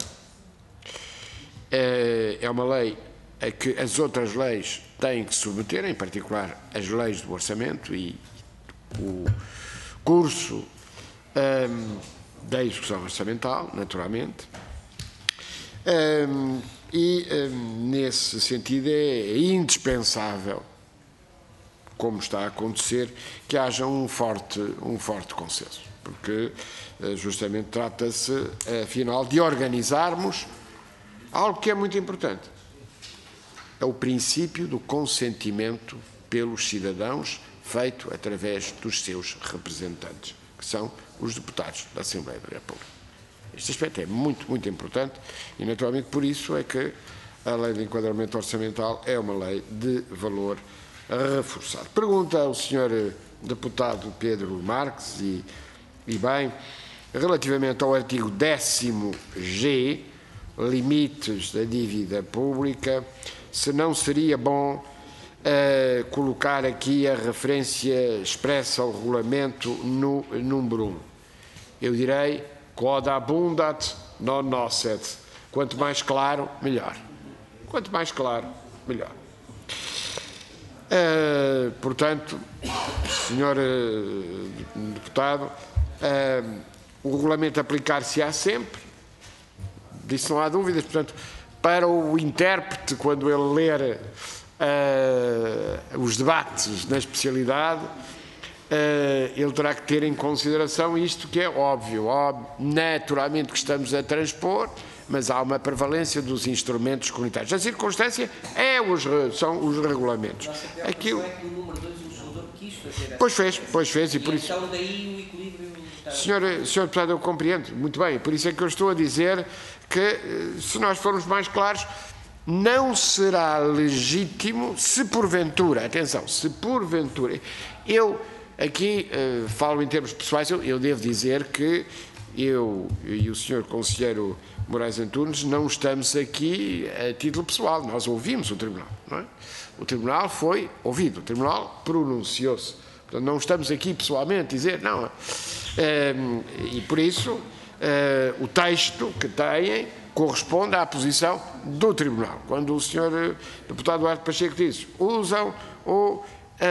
é uma lei a que as outras leis têm que se submeter, em particular as leis do orçamento e o curso um, da execução orçamental, naturalmente. Um, e, um, nesse sentido, é indispensável, como está a acontecer, que haja um forte, um forte consenso, porque uh, justamente trata-se, afinal, de organizarmos algo que é muito importante. É o princípio do consentimento pelos cidadãos, feito através dos seus representantes, que são os deputados da Assembleia da República. Este aspecto é muito, muito importante e, naturalmente, por isso é que a Lei de Enquadramento Orçamental é uma lei de valor reforçado. Pergunta ao senhor deputado Pedro Marques, e, e bem, relativamente ao artigo décimo G, limites da dívida pública, se não seria bom uh, colocar aqui a referência expressa ao regulamento no número um. Eu direi... Quod abundat non nocet. Quanto mais claro, melhor. Quanto mais claro, melhor. Uh, portanto, senhor uh, deputado, uh, o regulamento aplicar-se-á sempre, disso não há dúvidas, portanto, para o intérprete, quando ele ler uh, os debates na especialidade, Uh, ele terá que ter em consideração isto que é óbvio, óbvio, naturalmente que estamos a transpor, mas há uma prevalência dos instrumentos comunitários. A circunstância é os, são os regulamentos. Aquilo... Pois fez, pois fez, e por isso... Então daí o equilíbrio... Senhor, senhor deputado, eu compreendo, muito bem, por isso é que eu estou a dizer que, se nós formos mais claros, não será legítimo se porventura, atenção, se porventura, eu... Aqui, uh, falo em termos pessoais, eu, eu devo dizer que eu e o senhor Conselheiro Moraes Antunes não estamos aqui a título pessoal, nós ouvimos o Tribunal, não é? O Tribunal foi ouvido, o Tribunal pronunciou-se. Portanto, não estamos aqui pessoalmente a dizer, não, E por isso o texto que têm corresponde à posição do Tribunal. Quando o senhor deputado Duarte Pacheco disse, usam o,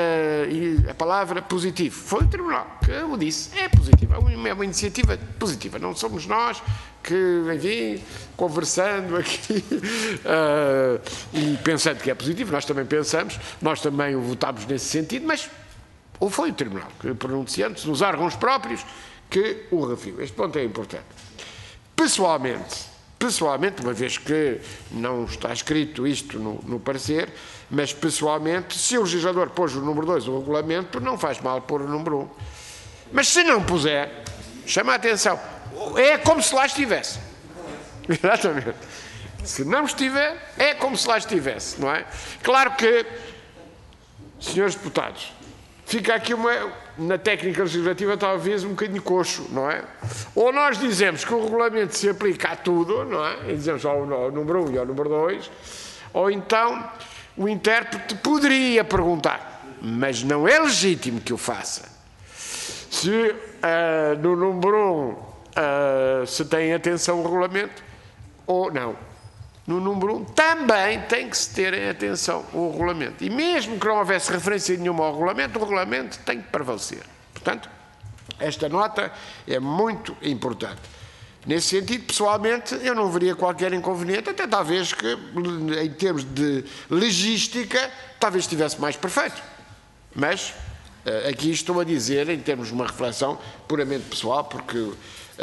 a palavra positivo, foi o Tribunal que o disse, é positivo, é uma iniciativa positiva, não somos nós que, enfim, conversando aqui uh, e pensando que é positivo, nós também pensamos, nós também o votámos nesse sentido, mas ou foi o Tribunal, que pronunciando-se nos órgãos próprios, que o referiu. Este ponto é importante. Pessoalmente, pessoalmente, uma vez que não está escrito isto no, no parecer, mas pessoalmente, se o legislador pôs o número dois, o regulamento, não faz mal pôr o número um. Mas se não puser, chama a atenção, é como se lá estivesse. Exatamente. Se não estiver, é como se lá estivesse, não é? Claro que, senhores deputados, fica aqui uma, na técnica legislativa talvez um bocadinho coxo, não é? Ou nós dizemos que o regulamento se aplica a tudo, não é? E dizemos ao, ao número um e ao número dois, ou então o intérprete poderia perguntar, mas não é legítimo que o faça. Se uh, no número um uh, se tem atenção ao regulamento, ou não. No número um também tem que se ter em atenção o regulamento. E mesmo que não houvesse referência nenhuma ao regulamento, o regulamento tem que prevalecer. Portanto, esta nota é muito importante. Nesse sentido, pessoalmente, eu não veria qualquer inconveniente, até talvez que, em termos de logística, talvez estivesse mais perfeito. Mas, aqui estou a dizer, em termos de uma reflexão puramente pessoal, porque uh,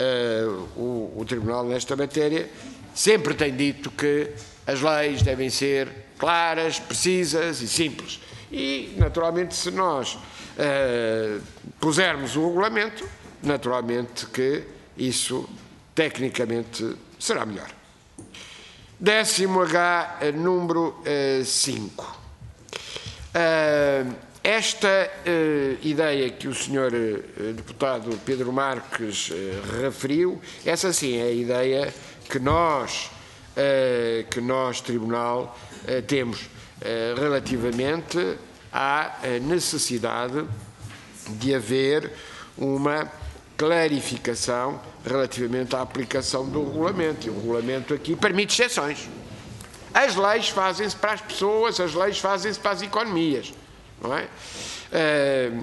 o, o Tribunal, nesta matéria, sempre tem dito que as leis devem ser claras, precisas e simples. E, naturalmente, se nós uh, pusermos o regulamento, naturalmente que isso, tecnicamente, será melhor. Décimo H, número cinco. Uh, esta uh, ideia que o senhor uh, deputado Pedro Marques uh, referiu, essa sim é a ideia que nós, uh, que nós Tribunal, uh, temos uh, relativamente à uh, necessidade de haver uma clarificação relativamente à aplicação do regulamento. E o regulamento aqui permite exceções. As leis fazem-se para as pessoas, as leis fazem-se para as economias, não é? Uh,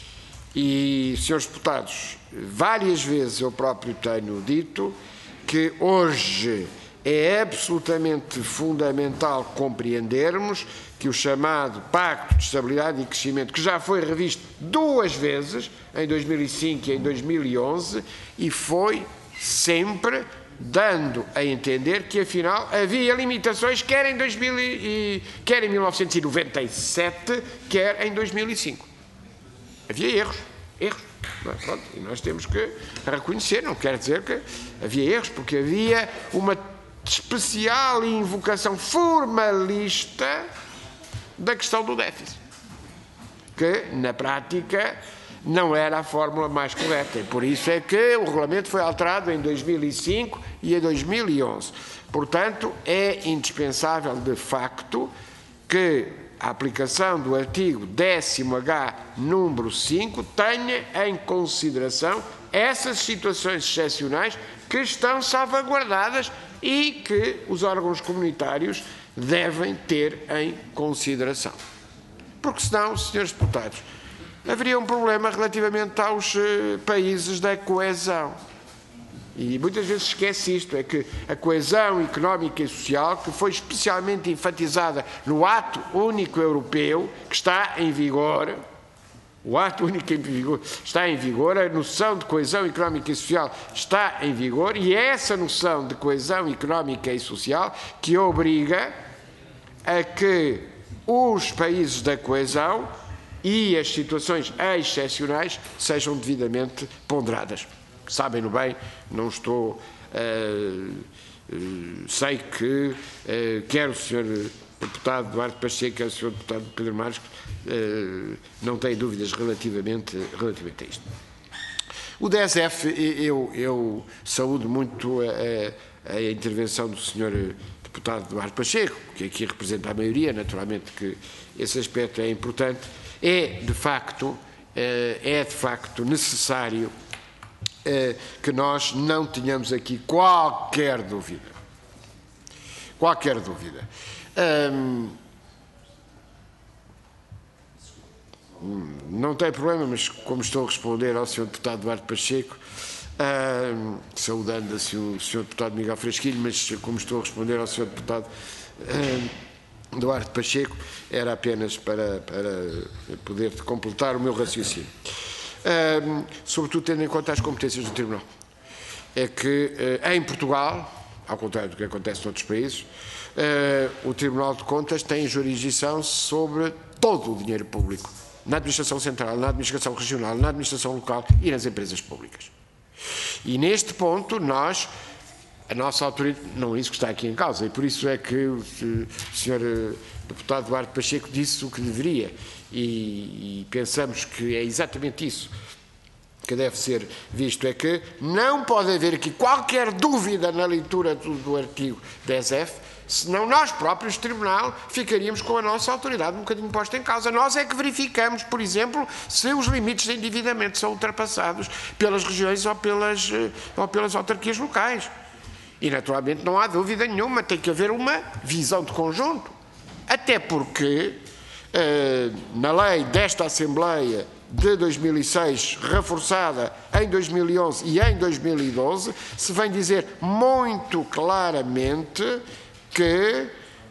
e, senhores deputados, várias vezes eu próprio tenho dito que hoje é absolutamente fundamental compreendermos que o chamado Pacto de Estabilidade e Crescimento, que já foi revisto duas vezes, em dois mil e cinco e em dois mil e onze, e foi sempre dando a entender que, afinal, havia limitações quer em, dois mil e, quer em mil novecentos e noventa e sete, quer em dois mil e cinco. Havia erros, erros. Pronto, e nós temos que reconhecer, não quer dizer que havia erros, porque havia uma especial invocação formalista da questão do déficit, que, na prática, não era a fórmula mais correta. E por isso é que o regulamento foi alterado em dois mil e cinco e em dois mil e onze. Portanto, é indispensável, de facto, que a aplicação do artigo décimo H, número cinco, tenha em consideração essas situações excepcionais que estão salvaguardadas e que os órgãos comunitários devem ter em consideração. Porque senão, senhores deputados, haveria um problema relativamente aos uh, países da coesão. E muitas vezes se esquece isto, é que a coesão económica e social, que foi especialmente enfatizada no Ato Único Europeu, que está em vigor, o Ato Único em vigor está em vigor, a noção de coesão económica e social está em vigor, e é essa noção de coesão económica e social que obriga a que os países da coesão e as situações excepcionais sejam devidamente ponderadas. Sabem-no bem, não estou... Uh, uh, sei que uh, quer o senhor deputado Duarte Pacheco, quer o senhor deputado Pedro Marques, uh, não têm dúvidas relativamente, relativamente a isto. O dez F, eu, eu saúdo muito a, a intervenção do senhor deputado Duarte Pacheco, que aqui representa a maioria, naturalmente que esse aspecto é importante. É, de facto, é de facto necessário que nós não tenhamos aqui qualquer dúvida. Qualquer dúvida. Hum, não tem problema, mas como estou a responder ao senhor Deputado Duarte Pacheco, hum, saudando assim o senhor Deputado Miguel Frasquilho, mas como estou a responder ao senhor Deputado hum, Duarte Pacheco, era apenas para, para poder completar o meu raciocínio. Hum, sobretudo tendo em conta as competências do Tribunal. É que hum, em Portugal, ao contrário do que acontece noutros países, uh, o Tribunal de Contas tem jurisdição sobre todo o dinheiro público, na administração central, na administração regional, na administração local e nas empresas públicas. E neste ponto nós, a nossa autoridade, não é isso que está aqui em causa, e por isso é que o senhor Deputado Duarte Pacheco disse o que deveria, e, e pensamos que é exatamente isso que deve ser visto, é que não pode haver aqui qualquer dúvida na leitura do, do artigo dez F, senão nós próprios, Tribunal, ficaríamos com a nossa autoridade um bocadinho posta em causa. Nós é que verificamos, por exemplo, se os limites de endividamento são ultrapassados pelas regiões ou pelas, ou pelas autarquias locais. E, naturalmente, não há dúvida nenhuma, tem que haver uma visão de conjunto. Até porque, eh, na lei desta Assembleia de dois mil e seis, reforçada em dois mil e onze e em dois mil e doze, se vem dizer muito claramente que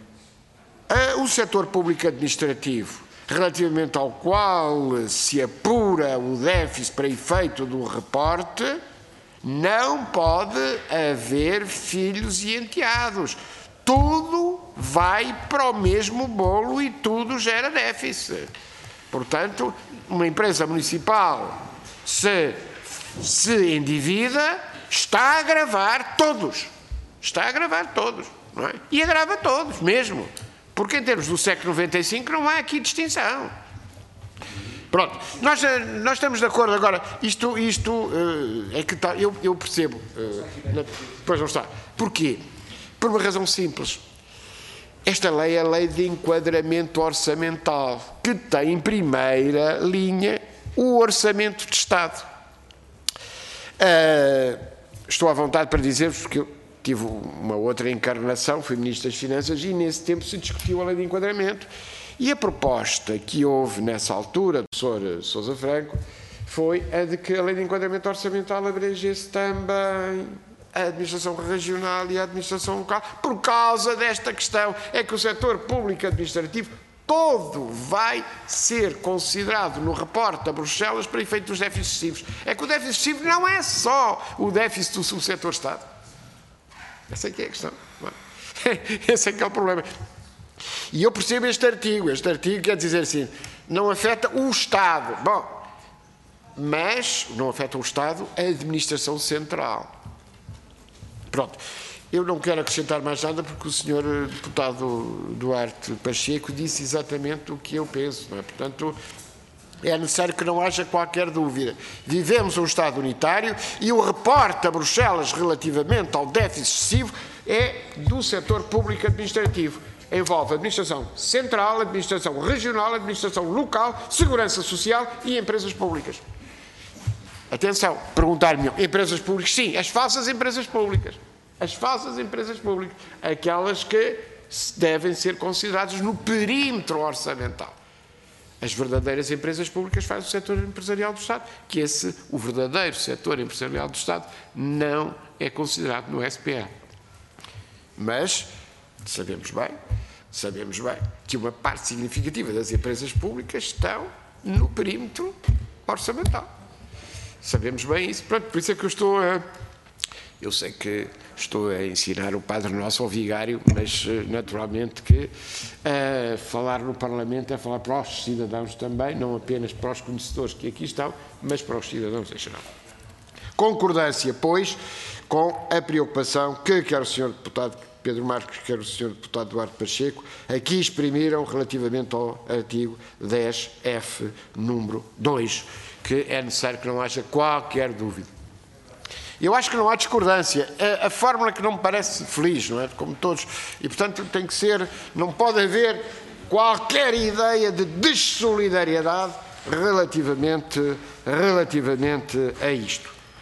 uh, o setor público administrativo, relativamente ao qual se apura o déficit para efeito do reporte, não pode haver filhos e enteados. Tudo vai para o mesmo bolo e tudo gera déficit. Portanto, uma empresa municipal, se se endivida, está a agravar todos. Está a agravar todos. Não é? E agrava todos, mesmo. Porque em termos do século noventa e cinco não há aqui distinção. Pronto. Nós, nós estamos de acordo agora. Isto, isto uh, é que tá, eu, eu percebo. Uh, na, pois não está. Porquê? Por uma razão simples. Esta lei é a lei de enquadramento orçamental, que tem em primeira linha o orçamento de Estado. Uh, estou à vontade para dizer-vos que eu tive uma outra encarnação, fui Ministro das Finanças, e nesse tempo se discutiu a lei de enquadramento. E a proposta que houve nessa altura, do professor Sousa Franco, foi a de que a lei de enquadramento orçamental abrangesse também a administração regional e a administração local, por causa desta questão, é que o setor público administrativo todo vai ser considerado no reporte a Bruxelas para efeito dos déficits excessivos. É que o déficit excessivo não é só o déficit do subsetor Estado. Essa é que é a questão. Esse é que é o problema. E eu percebo este artigo. Este artigo quer dizer assim, não afeta o Estado. Bom, mas não afeta o Estado a administração central. Pronto. Eu não quero acrescentar mais nada porque o senhor Deputado Duarte Pacheco disse exatamente o que eu penso. Não é? Portanto, é necessário que não haja qualquer dúvida. Vivemos um Estado unitário e o reporte a Bruxelas relativamente ao déficit excessivo é do setor público administrativo. Envolve administração central, administração regional, administração local, segurança social e empresas públicas. Atenção, perguntar-me, empresas públicas? Sim, as falsas empresas públicas. As falsas empresas públicas, aquelas que devem ser consideradas no perímetro orçamental. As verdadeiras empresas públicas faz o setor empresarial do Estado, que esse, o verdadeiro setor empresarial do Estado, não é considerado no S P A. Mas sabemos bem, sabemos bem que uma parte significativa das empresas públicas estão no perímetro orçamental. Sabemos bem isso, pronto, por isso é que eu estou a... Eu sei que estou a ensinar o Padre Nosso ao vigário, mas naturalmente que uh, falar no Parlamento é falar para os cidadãos também, não apenas para os conhecedores que aqui estão, mas para os cidadãos em geral. Concordância, pois, com a preocupação que quer o senhor Deputado Pedro Marques, quer o senhor Deputado Duarte Pacheco, aqui exprimiram relativamente ao artigo dez F, número dois, que é necessário que não haja qualquer dúvida. Eu acho que não há discordância. A, a fórmula que não me parece feliz, não é? Como todos. E, portanto, tem que ser... Não pode haver qualquer ideia de dessolidariedade relativamente, relativamente a isto.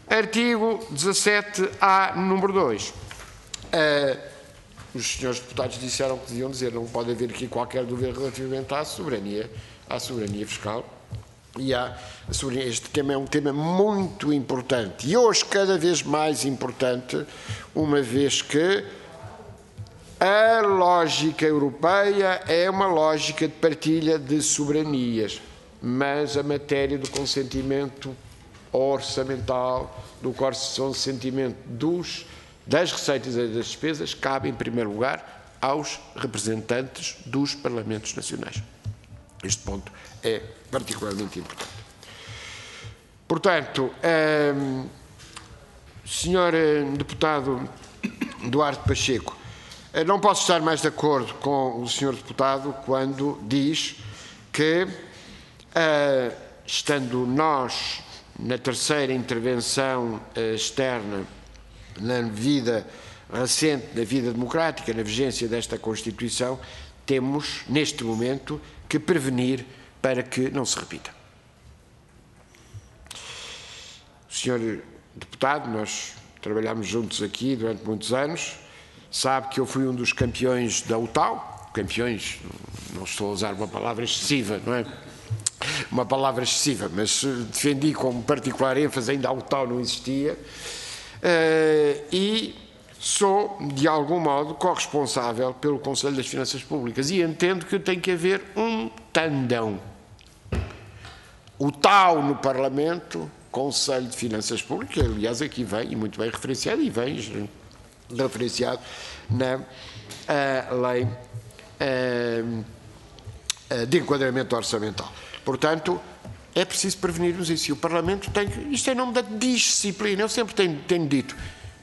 Artigo dezassete A, número dois. Uh, os senhores deputados disseram que deviam dizer, não pode haver aqui qualquer dúvida relativamente à soberania, à soberania fiscal. E há, a soberania, este tema é um tema muito importante e hoje cada vez mais importante, uma vez que a lógica europeia é uma lógica de partilha de soberanias, mas a matéria do consentimento orçamental, do consentimento dos, das receitas e das despesas, cabe em primeiro lugar aos representantes dos Parlamentos Nacionais. Este ponto é particularmente importante. Portanto, hum, senhor deputado Duarte Pacheco, não posso estar mais de acordo com o senhor deputado quando diz que, uh, estando nós na terceira intervenção uh, externa na vida recente, na vida democrática, na vigência desta Constituição, temos, neste momento, que prevenir para que não se repita. O senhor deputado, nós trabalhámos juntos aqui durante muitos anos, sabe que eu fui um dos campeões da U T A U, campeões, não estou a usar uma palavra excessiva, não é? Uma palavra excessiva, mas defendi com particular ênfase, ainda a U T A U não existia, e sou, de algum modo, corresponsável pelo Conselho das Finanças Públicas e entendo que tem que haver um tandão. O T A U no Parlamento, Conselho de Finanças Públicas, que aliás aqui vem, e muito bem referenciado, e vem referenciado na uh, lei uh, uh, de enquadramento orçamental. Portanto, é preciso prevenirmos isso. E o Parlamento tem que... Isto é em nome da disciplina. Eu sempre tenho, tenho dito.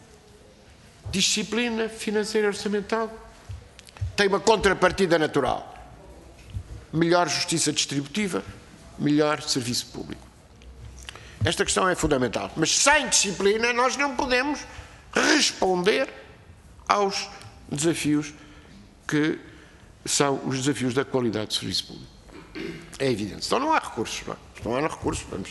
Disciplina financeira e orçamental tem uma contrapartida natural. Melhor justiça distributiva, melhor serviço público. Esta questão é fundamental. Mas sem disciplina nós não podemos responder aos desafios que são os desafios da qualidade do serviço público. É evidente. Então não há recursos. Não, é? não há recursos. Vamos...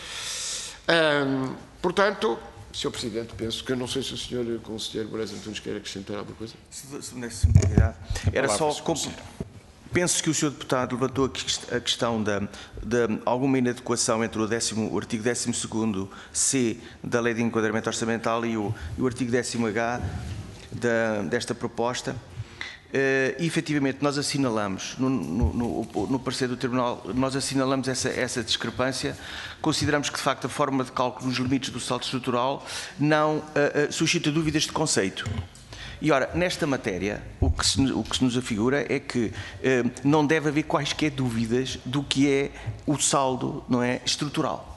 Hum, portanto, senhor Presidente, penso que eu não sei se o senhor Conselheiro Moraes Antunes quer acrescentar alguma coisa. Se, se me desse oportunidade. Era só... Penso que o senhor Deputado levantou a questão da, de alguma inadequação entre o, décimo, o artigo décimo segundo C da Lei de Enquadramento Orçamental e o, e o artigo décimo H da, desta proposta. Uh, e, efetivamente, nós assinalamos, no, no, no, no parecer do Tribunal, nós assinalamos essa, essa discrepância, consideramos que, de facto, a forma de cálculo nos limites do saldo estrutural não uh, uh, suscita dúvidas de conceito. E, ora, nesta matéria, o que se, o que se nos afigura é que eh, não deve haver quaisquer dúvidas do que é o saldo, não é, estrutural.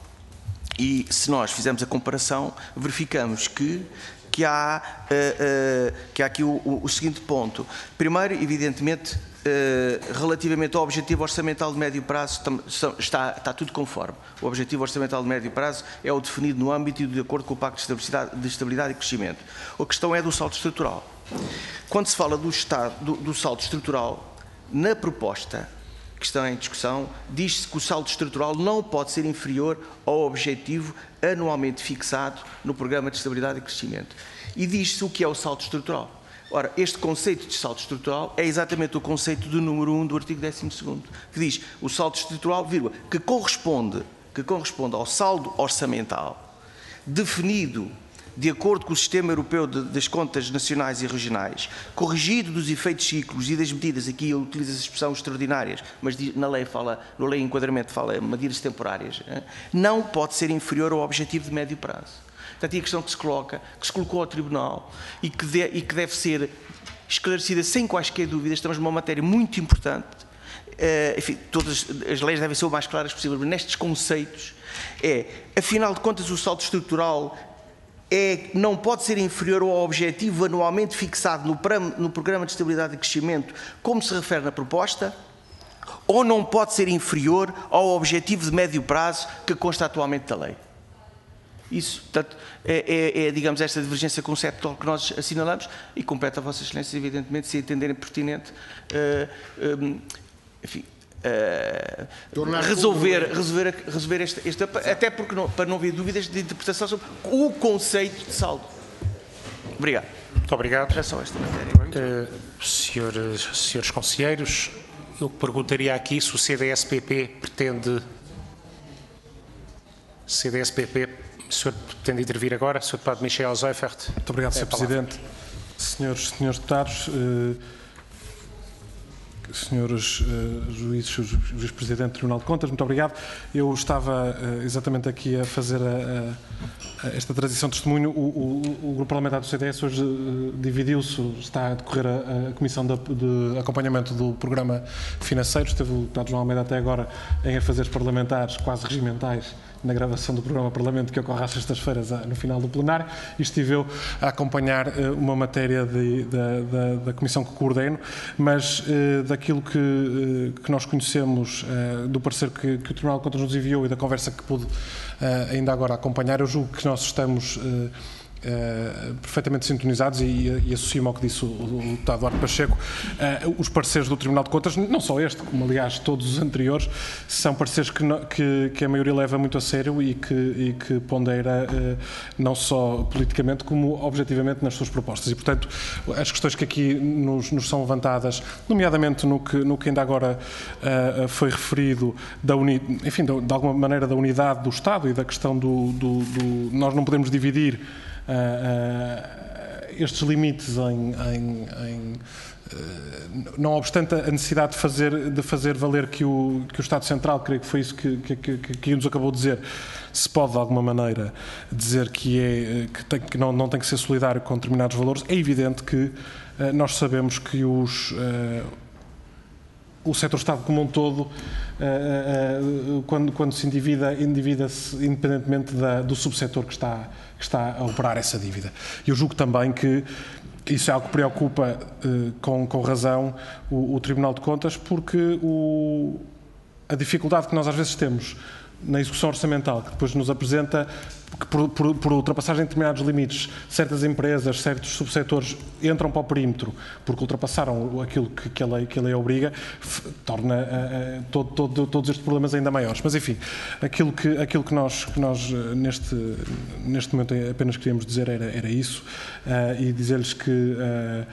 E se nós fizermos a comparação, verificamos que, que, há, uh, uh, que há aqui o, o, o seguinte ponto. Primeiro, evidentemente, uh, relativamente ao objetivo orçamental de médio prazo, está, está tudo conforme. O objetivo orçamental de médio prazo é o definido no âmbito e de acordo com o Pacto de Estabilidade, de Estabilidade e Crescimento. A questão é do saldo estrutural. Quando se fala do, estado, do, do saldo estrutural, na proposta que está em discussão, diz-se que o saldo estrutural não pode ser inferior ao objetivo anualmente fixado no Programa de Estabilidade e Crescimento. E diz-se o que é o saldo estrutural. Ora, este conceito de saldo estrutural é exatamente o conceito do número um do artigo décimo segundo, que diz o saldo estrutural, vírgula, que corresponde, que corresponde ao saldo orçamental definido de acordo com o Sistema Europeu de, das Contas Nacionais e Regionais, corrigido dos efeitos cíclicos e das medidas, aqui ele utiliza a expressão extraordinárias, mas na lei fala, na lei de enquadramento fala medidas temporárias, não pode ser inferior ao objetivo de médio prazo. Portanto, a questão que se coloca, que se colocou ao Tribunal e que, de, e que deve ser esclarecida sem quaisquer dúvidas, estamos numa matéria muito importante, uh, enfim, todas as leis devem ser o mais claras possível, mas nestes conceitos é, afinal de contas, o saldo estrutural É, não pode ser inferior ao objetivo anualmente fixado no, no Programa de Estabilidade e Crescimento, como se refere na proposta, ou não pode ser inferior ao objetivo de médio prazo que consta atualmente da lei. Isso, portanto, é, é, é, digamos, esta divergência conceptual que nós assinalamos e compete a Vossa Excelência, evidentemente, se entenderem pertinente, uh, um, enfim, uh, resolver, resolver, resolver este, este até porque não, para não haver dúvidas de interpretação sobre o conceito de saldo. Obrigado. Muito obrigado. Era só esta matéria. Uh, senhores, senhores conselheiros, eu perguntaria aqui se o C D S P P pretende... C D S P P, o senhor pretende intervir agora? senhor Deputado Michel Zeifert. Muito obrigado, senhor Presidente. Senhores, senhores deputados, eh, senhores uh, juízes, juiz-presidente do Tribunal de Contas, muito obrigado. Eu estava uh, exatamente aqui a fazer a, a, a esta transição de testemunho. O, o, o Grupo Parlamentar do C D S hoje uh, dividiu-se, está a decorrer a, a Comissão de, de Acompanhamento do Programa Financeiro. Esteve o deputado João Almeida até agora em afazeres parlamentares quase regimentais na gravação do programa Parlamento, que ocorre às sextas-feiras no final do plenário, e estive eu a acompanhar uh, uma matéria de, da, da, da Comissão que coordeno, mas uh, daquilo que, uh, que nós conhecemos, uh, do parecer que, que o Tribunal de Contas nos enviou e da conversa que pude uh, ainda agora acompanhar, eu julgo que nós estamos uh, Uh, perfeitamente sintonizados e, e associo-me ao que disse o, o, o deputado Duarte Pacheco. Uh, os pareceres do Tribunal de Contas, não só este, como aliás todos os anteriores, são pareceres que, no, que, que a maioria leva muito a sério e que, e que pondera uh, não só politicamente como objetivamente nas suas propostas. E, portanto, as questões que aqui nos, nos são levantadas, nomeadamente no que, no que ainda agora uh, foi referido, da uni, enfim, de, de alguma maneira da unidade do Estado e da questão do, do, do nós não podemos dividir Uh, uh, estes limites em, em, em uh, não obstante a necessidade de fazer, de fazer valer que o, que o Estado Central, creio que foi isso que, que, que, que nos acabou de dizer, se pode de alguma maneira dizer que, é, que, tem, que não, não tem que ser solidário com determinados valores. É evidente que uh, nós sabemos que os uh, o setor Estado como um todo, uh, uh, quando, quando se endivida, endivida-se independentemente da, do subsetor que está, que está a operar essa dívida. Eu julgo também que isso é algo que preocupa uh, com, com razão o, o Tribunal de Contas, porque o, a dificuldade que nós às vezes temos na execução orçamental, que depois nos apresenta que por, por, por ultrapassagem de determinados limites, certas empresas, certos subsetores entram para o perímetro porque ultrapassaram aquilo que, que, a, lei, que a lei obriga, torna uh, uh, todo, todo, todos estes problemas ainda maiores. Mas, enfim, aquilo que, aquilo que nós, que nós neste, neste momento apenas queríamos dizer era, era isso, uh, e dizer-lhes que uh,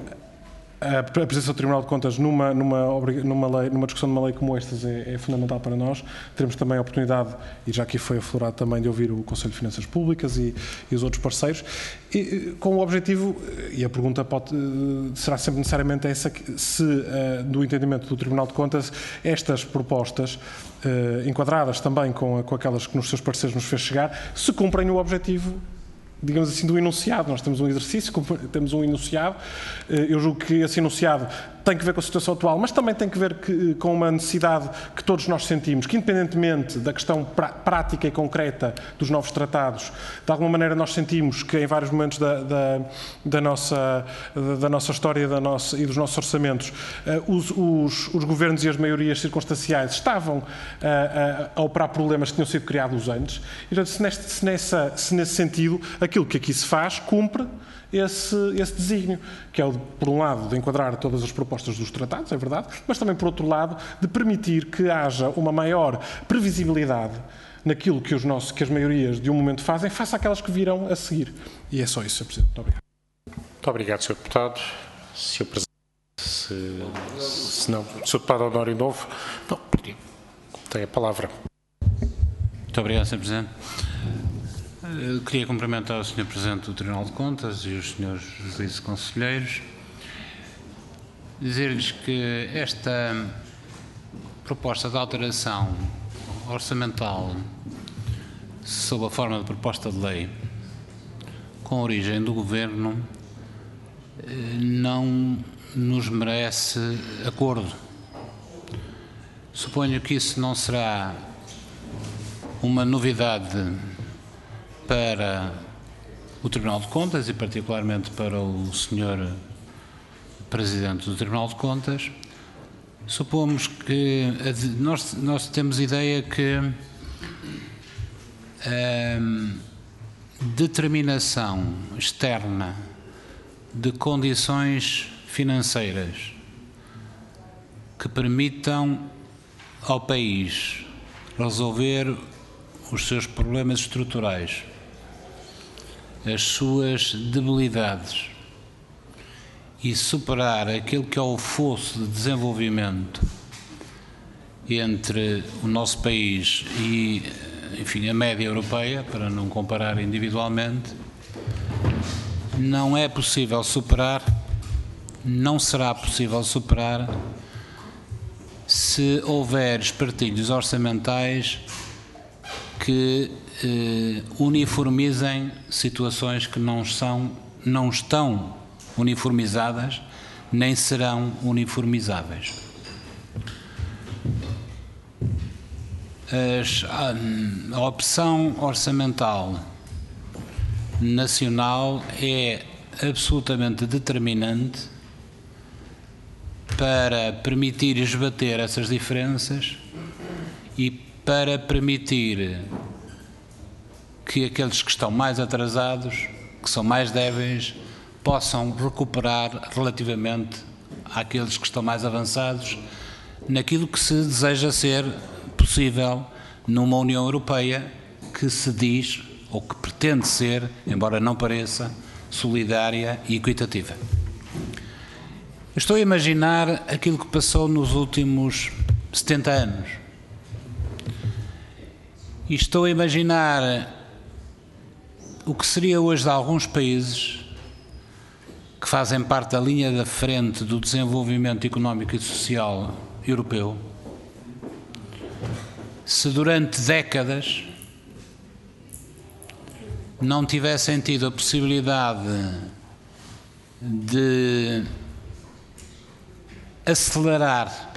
a presença do Tribunal de Contas numa, numa, numa, lei, numa discussão de uma lei como esta é, é fundamental para nós. Teremos também a oportunidade, e já aqui foi aflorado também, de ouvir o Conselho de Finanças Públicas e, e os outros parceiros, e, com o objetivo, e a pergunta pode, será sempre necessariamente essa, se, uh, do entendimento do Tribunal de Contas, estas propostas, uh, enquadradas também com, a, com aquelas que nos seus parceiros nos fez chegar, se cumprem o objetivo, digamos assim, do enunciado. Nós temos um exercício, temos um enunciado. Eu julgo que esse enunciado tem que ver com a situação atual, mas também tem que ver que, com uma necessidade que todos nós sentimos, que independentemente da questão prática e concreta dos novos tratados, de alguma maneira nós sentimos que em vários momentos da, da, da, nossa, da nossa história da nossa, e dos nossos orçamentos, os, os, os governos e as maiorias circunstanciais estavam a, a, a operar problemas que tinham sido criados antes. E, portanto, se, neste, se, nessa, se nesse sentido, aquilo que aqui se faz cumpre esse, esse desígnio, que é, o, por um lado, de enquadrar todas as propostas dos tratados, é verdade, mas também, por outro lado, de permitir que haja uma maior previsibilidade naquilo que, os nossos, que as maiorias de um momento fazem, face àquelas que virão a seguir. E é só isso, senhor Presidente. Muito obrigado. Muito obrigado, senhor Deputado. senhor Presidente, se, se não, senhor Deputado Honório Novo, não, tem a palavra. Muito obrigado, senhor Presidente. Eu queria cumprimentar o senhor Presidente do Tribunal de Contas e os senhores juízes conselheiros, dizer-lhes que esta proposta de alteração orçamental sob a forma de proposta de lei com origem do Governo não nos merece acordo. Suponho que isso não será uma novidade para o Tribunal de Contas e particularmente para o senhor Presidente do Tribunal de Contas. Supomos que nós, nós temos ideia que a determinação externa de condições financeiras que permitam ao país resolver os seus problemas estruturais, as suas debilidades e superar aquilo que é o fosso de desenvolvimento entre o nosso país e, enfim, a média europeia, para não comparar individualmente, não é possível superar, não será possível superar se houver espartilhos orçamentais que eh, uniformizem situações que não são, não estão uniformizadas, nem serão uniformizáveis. As, a, a opção orçamental nacional é absolutamente determinante para permitir esbater essas diferenças e para permitir que aqueles que estão mais atrasados, que são mais débeis, possam recuperar relativamente àqueles que estão mais avançados naquilo que se deseja ser possível numa União Europeia que se diz, ou que pretende ser, embora não pareça, solidária e equitativa. Estou a imaginar aquilo que passou nos últimos setenta anos. E estou a imaginar o que seria hoje de alguns países que fazem parte da linha da frente do desenvolvimento económico e social europeu, se durante décadas não tivessem tido a possibilidade de acelerar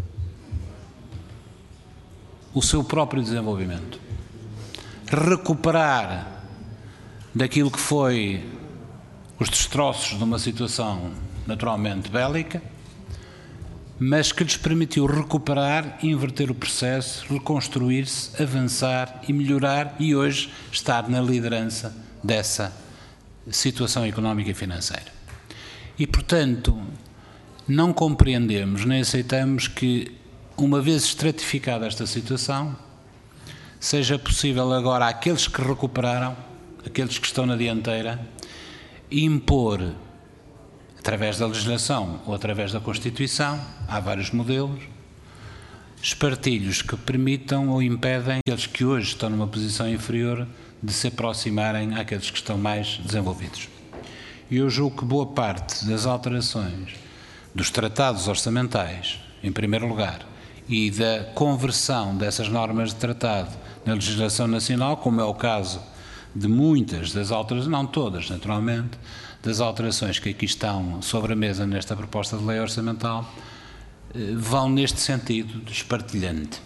o seu próprio desenvolvimento, recuperar daquilo que foi os destroços de uma situação naturalmente bélica, mas que lhes permitiu recuperar, inverter o processo, reconstruir-se, avançar e melhorar e hoje estar na liderança dessa situação económica e financeira. E, portanto, não compreendemos nem aceitamos que, uma vez estratificada esta situação, seja possível agora àqueles que recuperaram, aqueles que estão na dianteira, impor, através da legislação ou através da Constituição, há vários modelos, espartilhos que permitam ou impedem aqueles que hoje estão numa posição inferior de se aproximarem àqueles que estão mais desenvolvidos. E eu julgo que boa parte das alterações dos tratados orçamentais, em primeiro lugar, e da conversão dessas normas de tratado na legislação nacional, como é o caso de muitas das alterações, não todas, naturalmente, das alterações que aqui estão sobre a mesa nesta proposta de lei orçamental, vão neste sentido de espartilhante.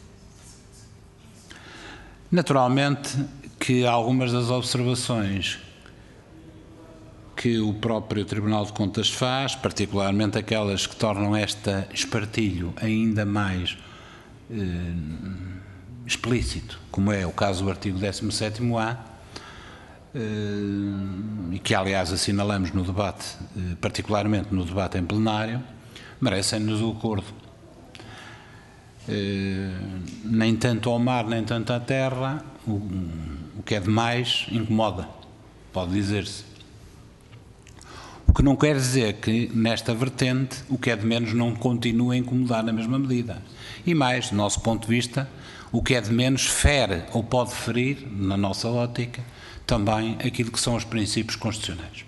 Naturalmente que algumas das observações que o próprio Tribunal de Contas faz, particularmente aquelas que tornam este espartilho ainda mais eh, explícito, como é o caso do artigo décimo sétimo A, e que aliás assinalamos no debate, particularmente no debate em plenário, merecem-nos o acordo. Nem tanto ao mar, nem tanto à terra, o que é demais incomoda, pode dizer-se. O que não quer dizer que, nesta vertente, o que é de menos não continue a incomodar na mesma medida. E mais, do nosso ponto de vista, o que é de menos fere ou pode ferir, na nossa ótica, também aquilo que são os princípios constitucionais.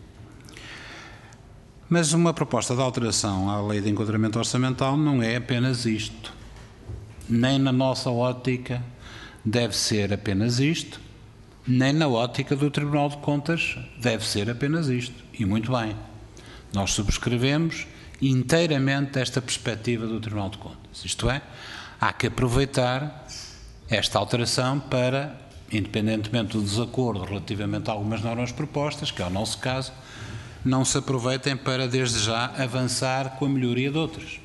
Mas uma proposta de alteração à lei de enquadramento orçamental não é apenas isto. Nem na nossa ótica deve ser apenas isto, nem na ótica do Tribunal de Contas deve ser apenas isto. E muito bem, nós subscrevemos inteiramente esta perspectiva do Tribunal de Contas. Isto é, há que aproveitar esta alteração para, independentemente do desacordo relativamente a algumas normas propostas, que é o nosso caso, não se aproveitem para, desde já, avançar com a melhoria de outras.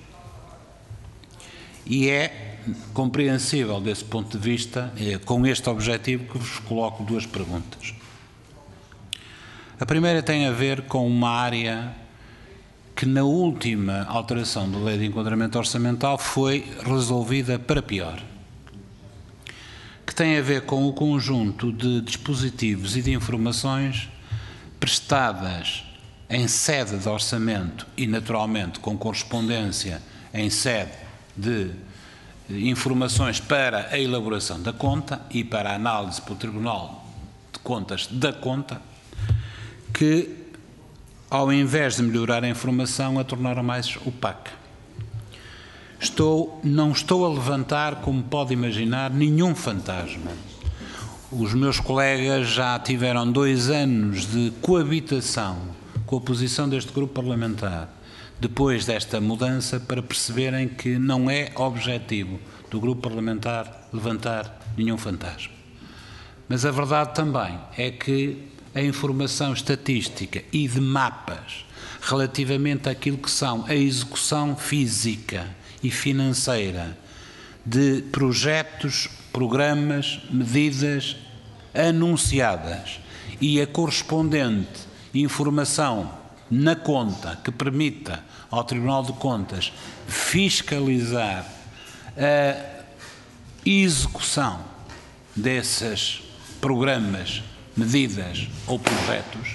E é compreensível, desse ponto de vista, é com este objetivo que vos coloco duas perguntas. A primeira tem a ver com uma área que na última alteração da Lei de Enquadramento Orçamental foi resolvida para pior, que tem a ver com o conjunto de dispositivos e de informações prestadas em sede de orçamento e, naturalmente, com correspondência em sede de informações para a elaboração da conta e para a análise pelo Tribunal de Contas da conta, que, ao invés de melhorar a informação, a tornaram mais opaca. Estou, não estou a levantar, como pode imaginar, nenhum fantasma. Os meus colegas já tiveram dois anos de coabitação com a posição deste grupo parlamentar, depois desta mudança, para perceberem que não é objetivo do grupo parlamentar levantar nenhum fantasma. Mas a verdade também é que a informação estatística e de mapas relativamente àquilo que são a execução física e financeira de projetos, programas, medidas anunciadas e a correspondente informação na conta que permita ao Tribunal de Contas fiscalizar a execução desses programas, medidas ou projetos,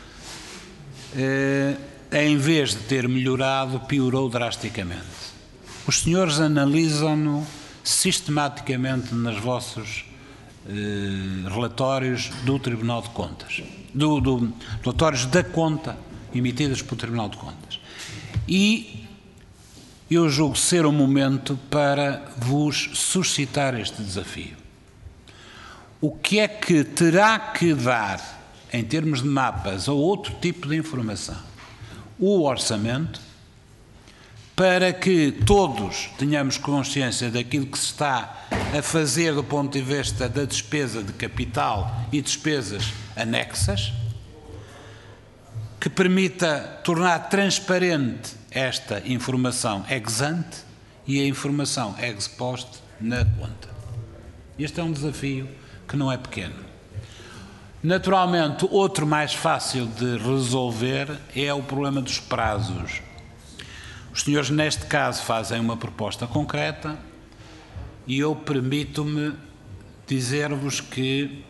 eh, em vez de ter melhorado, piorou drasticamente. Os senhores analisam-no sistematicamente nos vossos eh, relatórios do Tribunal de Contas, do, do, relatórios da conta emitidos pelo Tribunal de Contas. E eu julgo ser o momento para vos suscitar este desafio. O que é que terá que dar, em termos de mapas ou outro tipo de informação, o orçamento, para que todos tenhamos consciência daquilo que se está a fazer do ponto de vista da despesa de capital e despesas anexas, que permita tornar transparente esta informação ex ante e a informação ex post na conta. Este é um desafio que não é pequeno. Naturalmente, outro mais fácil de resolver é o problema dos prazos. Os senhores, neste caso, fazem uma proposta concreta e eu permito-me dizer-vos que,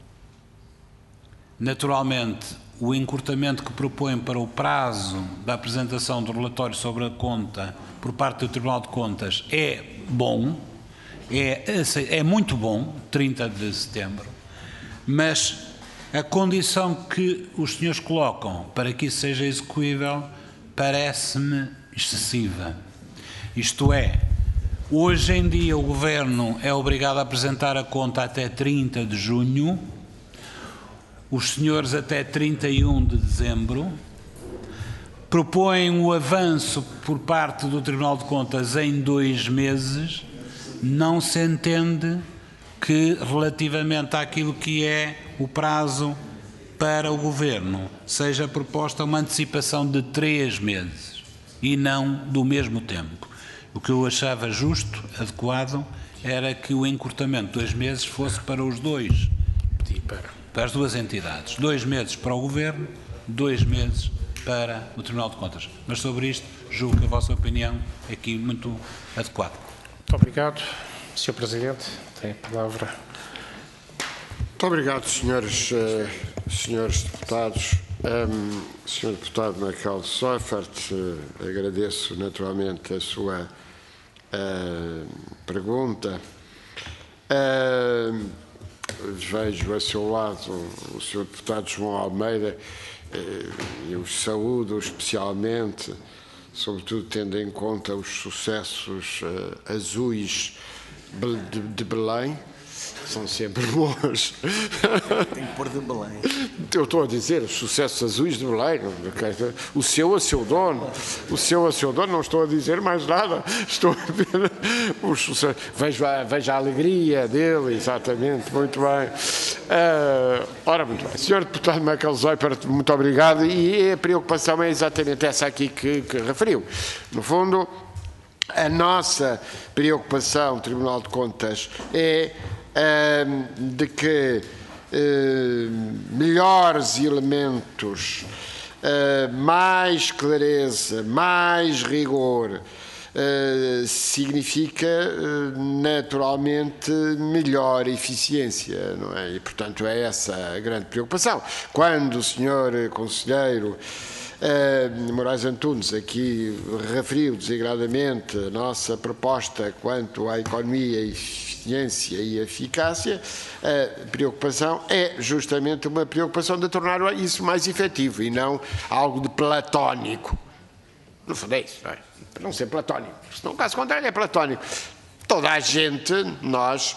naturalmente, o encurtamento que propõem para o prazo da apresentação do relatório sobre a conta por parte do Tribunal de Contas é bom, é, é muito bom, trinta de setembro, mas a condição que os senhores colocam para que isso seja execuível parece-me excessiva. Isto é, hoje em dia o Governo é obrigado a apresentar a conta até trinta de junho, os senhores até trinta e um de dezembro, propõem o avanço por parte do Tribunal de Contas em dois meses, não se entende que, relativamente àquilo que é o prazo para o Governo, seja proposta uma antecipação de três meses e não do mesmo tempo. O que eu achava justo, adequado, era que o encurtamento de dois meses fosse para os dois, para as duas entidades. Dois meses para o Governo, dois meses para o Tribunal de Contas. Mas sobre isto, julgo que a vossa opinião é aqui muito adequada. Muito obrigado. senhor Presidente, tem a palavra. Muito obrigado, senhores, uh, senhores deputados. Um, senhor Deputado Michael Seufert, uh, agradeço naturalmente a sua uh, pergunta. Uh, vejo a seu lado o senhor Deputado João Almeida, uh, eu saúdo especialmente, sobretudo tendo em conta os sucessos uh, azuis de, de Belém. São sempre bons. Tem que pôr de Belém. Eu estou a dizer, os sucessos azuis de Belém. O seu a seu dono. O seu a seu dono, não estou a dizer mais nada. Estou a ver os sucessos. Vejo a, vejo a alegria dele, exatamente. Muito bem. Uh, ora, muito bem. senhor Deputado Michael Seufert, muito obrigado. E a preocupação é exatamente essa aqui que, que referiu. No fundo, a nossa preocupação, Tribunal de Contas, é de que uh, melhores elementos uh, mais clareza, mais rigor, Uh, significa uh, naturalmente melhor eficiência, não é? E, portanto, é essa a grande preocupação. Quando o senhor Conselheiro uh, Moraes Antunes aqui referiu desigradamente a nossa proposta quanto à economia, eficiência e eficácia, a preocupação é justamente uma preocupação de tornar isso mais efetivo e não algo de platónico. No fundo é isso, não é? Para não ser platónico. Senão, caso contrário, é platónico. Toda a gente, nós,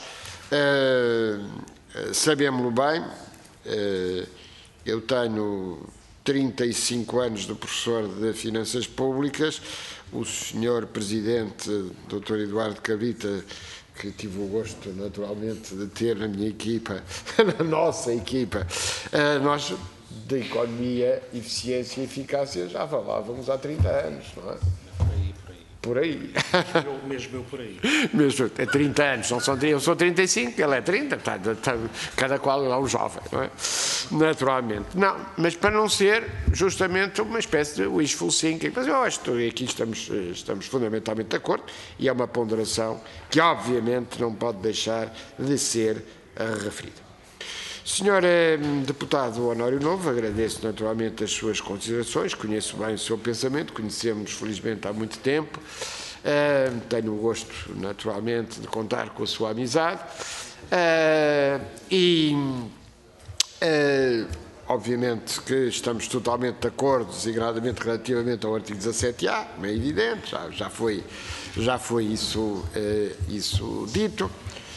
uh, sabemos-lo bem. Uh, eu tenho trinta e cinco anos de professor de Finanças Públicas. O senhor Presidente, doutor Eduardo Cabrita, que tive o gosto, naturalmente, de ter na minha equipa, na nossa equipa, uh, nós... de economia, eficiência e eficácia já falávamos há trinta anos, não é? Por aí, por aí. Eu, mesmo eu por aí. Mesmo, é trinta anos, não são, eu sou trinta e cinco, ele é trinta, portanto, cada qual é um jovem, não é? Naturalmente. Não, mas para não ser justamente uma espécie de wishful thinking, mas eu acho que aqui estamos, estamos fundamentalmente de acordo e é uma ponderação que obviamente não pode deixar de ser uh, referida. Senhor Deputado Honório Novo, agradeço naturalmente as suas considerações, conheço bem o seu pensamento, conhecemos felizmente há muito tempo, uh, tenho o gosto naturalmente de contar com a sua amizade uh, e uh, obviamente que estamos totalmente de acordo, desigradamente relativamente ao artigo dezassete A, como é evidente, já, já, foi, já foi isso, uh, isso dito.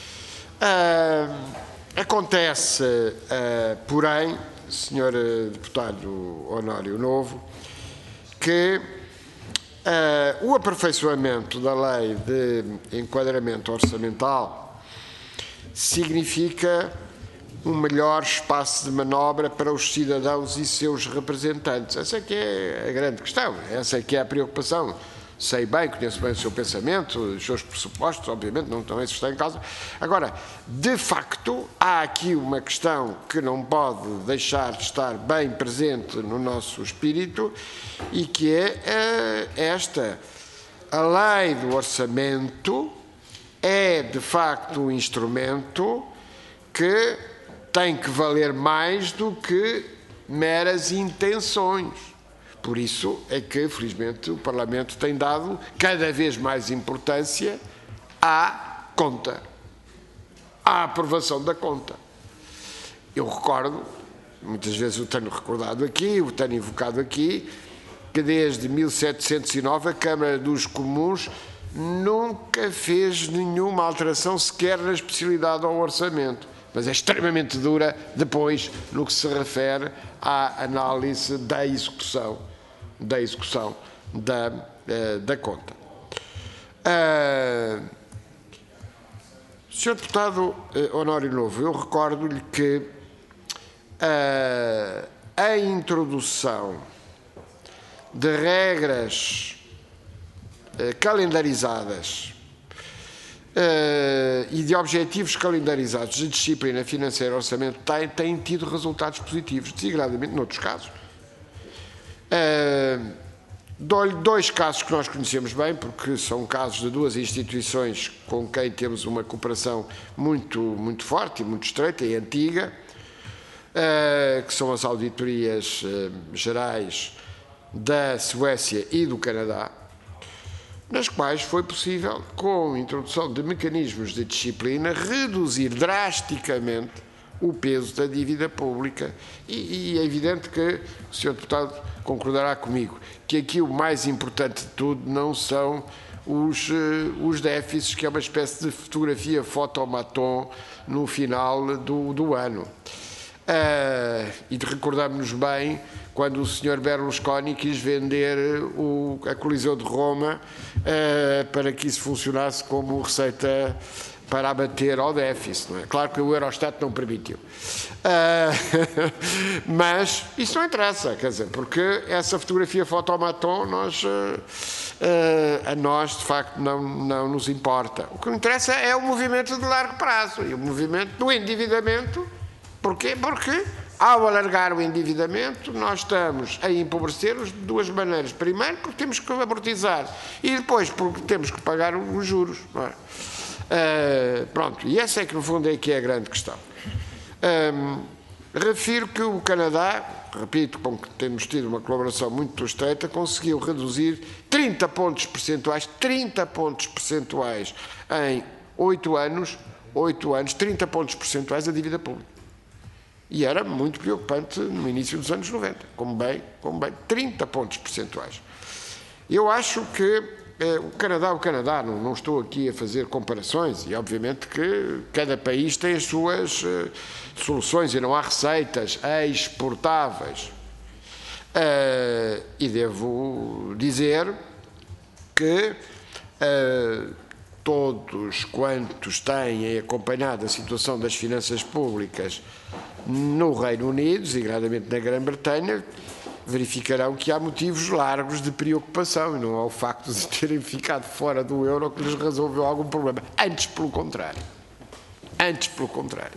Uh, Acontece, uh, porém, senhor Deputado Honório Novo, que uh, o aperfeiçoamento da lei de enquadramento orçamental significa um melhor espaço de manobra para os cidadãos e seus representantes. Essa é que é a grande questão, essa é que é a preocupação. Sei bem, conheço bem o seu pensamento, os seus pressupostos, obviamente, não estão esses que estão em causa. Agora, de facto, há aqui uma questão que não pode deixar de estar bem presente no nosso espírito e que é esta. A lei do orçamento é, de facto, um instrumento que tem que valer mais do que meras intenções. Por isso é que, felizmente, o Parlamento tem dado cada vez mais importância à conta, à aprovação da conta. Eu recordo, muitas vezes o tenho recordado aqui, o tenho invocado aqui, que desde mil setecentos e nove a Câmara dos Comuns nunca fez nenhuma alteração sequer na especialidade ao orçamento. Mas é extremamente dura depois no que se refere à análise da execução. da execução da, uh, da conta. Uh, senhor Deputado uh, Honório Novo, eu recordo-lhe que uh, a introdução de regras uh, calendarizadas uh, e de objetivos calendarizados de disciplina financeira e orçamento têm, têm tido resultados positivos, desigradamente noutros casos. Uh, Dou-lhe dois casos que nós conhecemos bem, porque são casos de duas instituições com quem temos uma cooperação muito, muito forte e muito estreita e antiga, uh, que são as auditorias uh, gerais da Suécia e do Canadá, nas quais foi possível, com a introdução de mecanismos de disciplina, reduzir drasticamente o peso da dívida pública. E, e é evidente que o senhor Deputado concordará comigo que aqui o mais importante de tudo não são os, uh, os déficits, que é uma espécie de fotografia fotomaton no final do, do ano. Uh, e recordamos-nos bem quando o senhor Berlusconi quis vender o, a Coliseu de Roma uh, para que isso funcionasse como receita para abater ao déficit, não é? Claro que o Eurostat não permitiu. Uh, mas isso não interessa, quer dizer, porque essa fotografia fotomaton nós, uh, uh, a nós, de facto, não, não nos importa. O que interessa é o movimento de largo prazo e o movimento do endividamento. Porquê? Porque ao alargar o endividamento, nós estamos a empobrecer-os de duas maneiras. Primeiro, porque temos que amortizar, e depois, porque temos que pagar os juros. Não é? Uh, pronto, e essa é que, no fundo, é que é a grande questão. Um, refiro que o Canadá, repito, com que temos tido uma colaboração muito estreita, conseguiu reduzir trinta pontos percentuais, trinta pontos percentuais em oito anos, oito anos, trinta pontos percentuais a dívida pública. E era muito preocupante no início dos anos noventa, como bem, como bem, trinta pontos percentuais. Eu acho que eh, o Canadá, o Canadá, não, não estou aqui a fazer comparações, e obviamente que cada país tem as suas eh, soluções e não há receitas exportáveis. Uh, e devo dizer que uh, todos quantos têm acompanhado a situação das finanças públicas no Reino Unido, designadamente na Grã-Bretanha, verificarão que há motivos largos de preocupação e não é o facto de terem ficado fora do euro que lhes resolveu algum problema. Antes, pelo contrário. Antes, pelo contrário.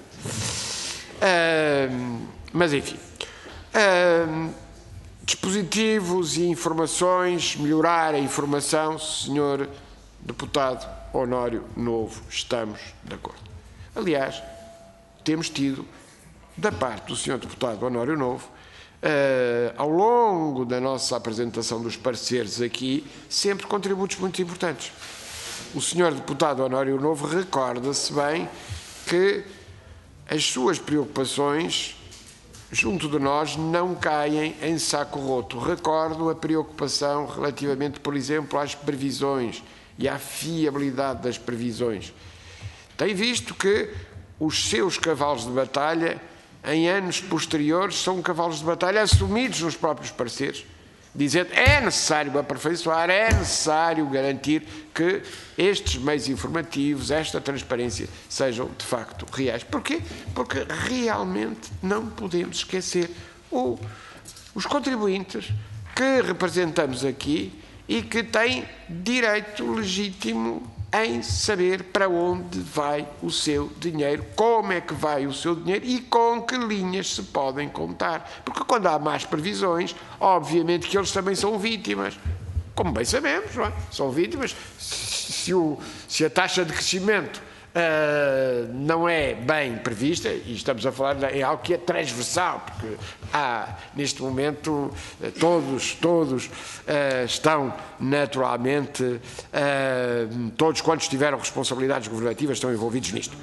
Uh, mas, enfim. Uh, dispositivos e informações, melhorar a informação, senhor deputado Honório Novo, estamos de acordo. Aliás, temos tido, da parte do senhor deputado Honório Novo, uh, ao longo da nossa apresentação dos pareceres aqui, sempre contributos muito importantes. O senhor deputado Honório Novo recorda-se bem que as suas preocupações junto de nós não caem em saco roto. Recordo a preocupação relativamente, por exemplo, às previsões e à fiabilidade das previsões. Tem visto que os seus cavalos de batalha, em anos posteriores, são cavalos de batalha assumidos nos próprios pareceres, dizendo que é necessário aperfeiçoar, é necessário garantir que estes meios informativos, esta transparência, sejam de facto reais. Porquê? Porque realmente não podemos esquecer o, os contribuintes que representamos aqui e que têm direito legítimo em saber para onde vai o seu dinheiro, como é que vai o seu dinheiro e com que linhas se podem contar. Porque quando há más previsões, obviamente que eles também são vítimas. Como bem sabemos, não é? São vítimas. Se, o, se a taxa de crescimento uh, não é bem prevista, e estamos a falar em algo que é transversal, porque há, neste momento, todos, todos uh, estão naturalmente, uh, todos quantos tiveram responsabilidades governativas estão envolvidos nisto.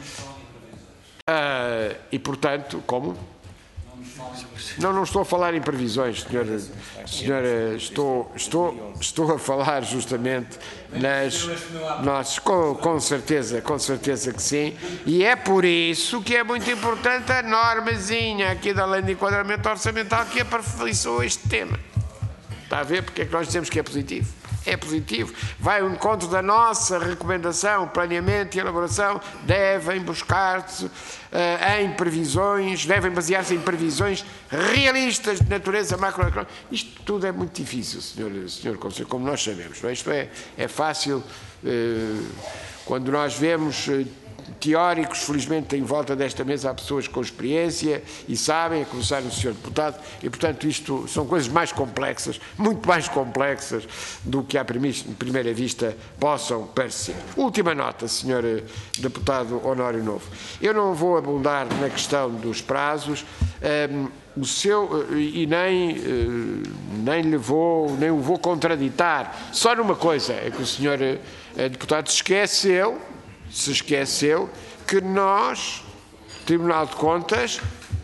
Uh, e, portanto, como? Não, não estou a falar em previsões, senhora, senhora estou, estou, estou a falar justamente nas nossas, com, com certeza, com certeza que sim, e é por isso que é muito importante a normazinha aqui da Lei de Enquadramento Orçamental que aperfeiçoou este tema. Está a ver porque é que nós dizemos que é positivo? É positivo. Vai ao encontro da nossa recomendação, planeamento e elaboração, devem buscar-se uh, em previsões, devem basear-se em previsões realistas de natureza macroeconómica. Isto tudo é muito difícil, senhor, senhor Conselheiro, como nós sabemos. Não é? Isto é, é fácil, uh, quando nós vemos uh, teóricos, felizmente em volta desta mesa há pessoas com experiência e sabem, a começar no senhor deputado, e portanto isto são coisas mais complexas, muito mais complexas do que à primeira vista possam parecer. Última nota, senhor deputado Honório Novo. Eu não vou abundar na questão dos prazos, um, o seu, e nem, nem lhe vou, nem o vou contraditar, só numa coisa, é que o senhor deputado se esqueceu, se esqueceu que nós, Tribunal de Contas,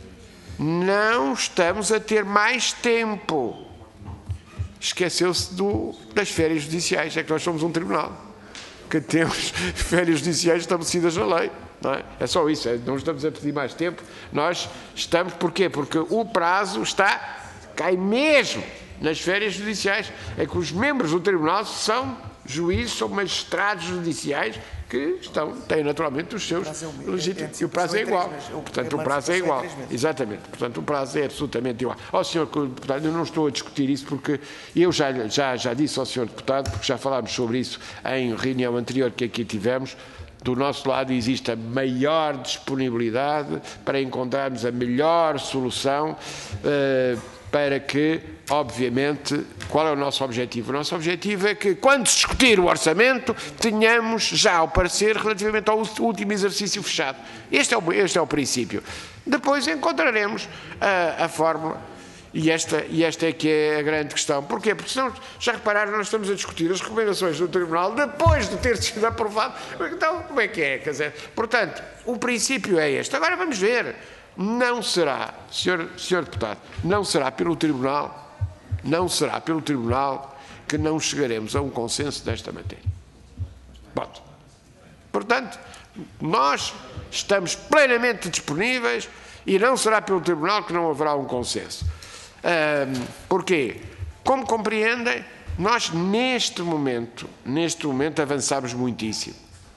não estamos a ter mais tempo. Esqueceu-se das férias judiciais. É que nós somos um tribunal, que temos férias judiciais estabelecidas na lei. Não é? É só isso, é, não estamos a pedir mais tempo. Nós estamos, porquê? Porque o prazo está, cai mesmo nas férias judiciais. É que os membros do tribunal são juízes, são magistrados judiciais que estão, têm naturalmente os seus legítimos. E o prazo é igual. Portanto, o prazo é igual. Exatamente. Portanto, o prazo é absolutamente igual. Ó, senhor deputado, eu não estou a discutir isso porque eu já, já, já disse ao senhor deputado, porque já falámos sobre isso em reunião anterior que aqui tivemos, do nosso lado existe a maior disponibilidade para encontrarmos a melhor solução uh, para que, obviamente, qual é o nosso objetivo? O nosso objetivo é que, quando se discutir o orçamento, tenhamos já o parecer relativamente ao último exercício fechado. Este é o, este é o princípio. Depois encontraremos a, a fórmula. E esta, e esta é que é a grande questão. Porquê? Porque senão, já repararam, nós estamos a discutir as recomendações do Tribunal depois de ter sido aprovado. Então, como é que é? Quer dizer, portanto, o princípio é este. Agora vamos ver. Não será, senhor, senhor Deputado, não será pelo Tribunal, não será pelo Tribunal que não chegaremos a um consenso desta matéria. Ponto. Portanto, nós estamos plenamente disponíveis e não será pelo Tribunal que não haverá um consenso. Um, porquê? Como compreendem, nós neste momento, neste momento avançamos muitíssimo.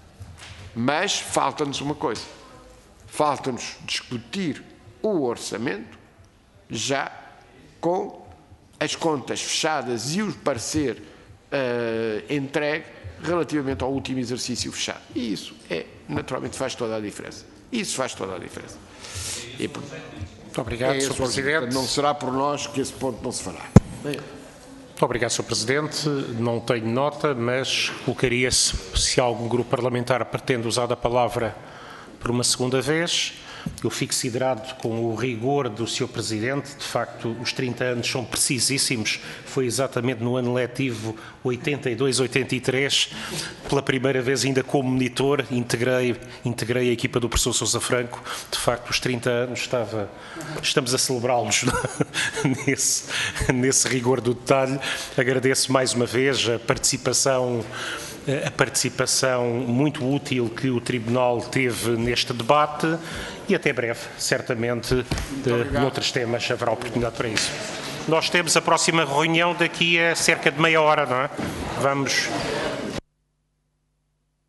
Mas falta-nos uma coisa. Falta-nos discutir o orçamento já com as contas fechadas e o parecer uh, entregue relativamente ao último exercício fechado. E isso, é, naturalmente, faz toda a diferença. Isso faz toda a diferença. E, Muito obrigado, é senhor Presidente. Não será por nós que esse ponto não se fará. Muito obrigado, senhor Presidente. Não tenho nota, mas colocaria-se, se algum grupo parlamentar pretende usar a palavra por uma segunda vez. Eu fico siderado com o rigor do senhor Presidente. De facto, os trinta anos são precisíssimos. Foi exatamente no ano letivo oitenta e dois, oitenta e três. Pela primeira vez, ainda como monitor, integrei, integrei a equipa do professor Sousa Franco. De facto, os trinta anos estava, estamos a celebrá-los nesse, nesse rigor do detalhe. Agradeço mais uma vez a participação a participação muito útil que o Tribunal teve neste debate e até breve, certamente, de, noutros temas haverá oportunidade para isso. Nós temos a próxima reunião daqui a cerca de meia hora, não é? Vamos...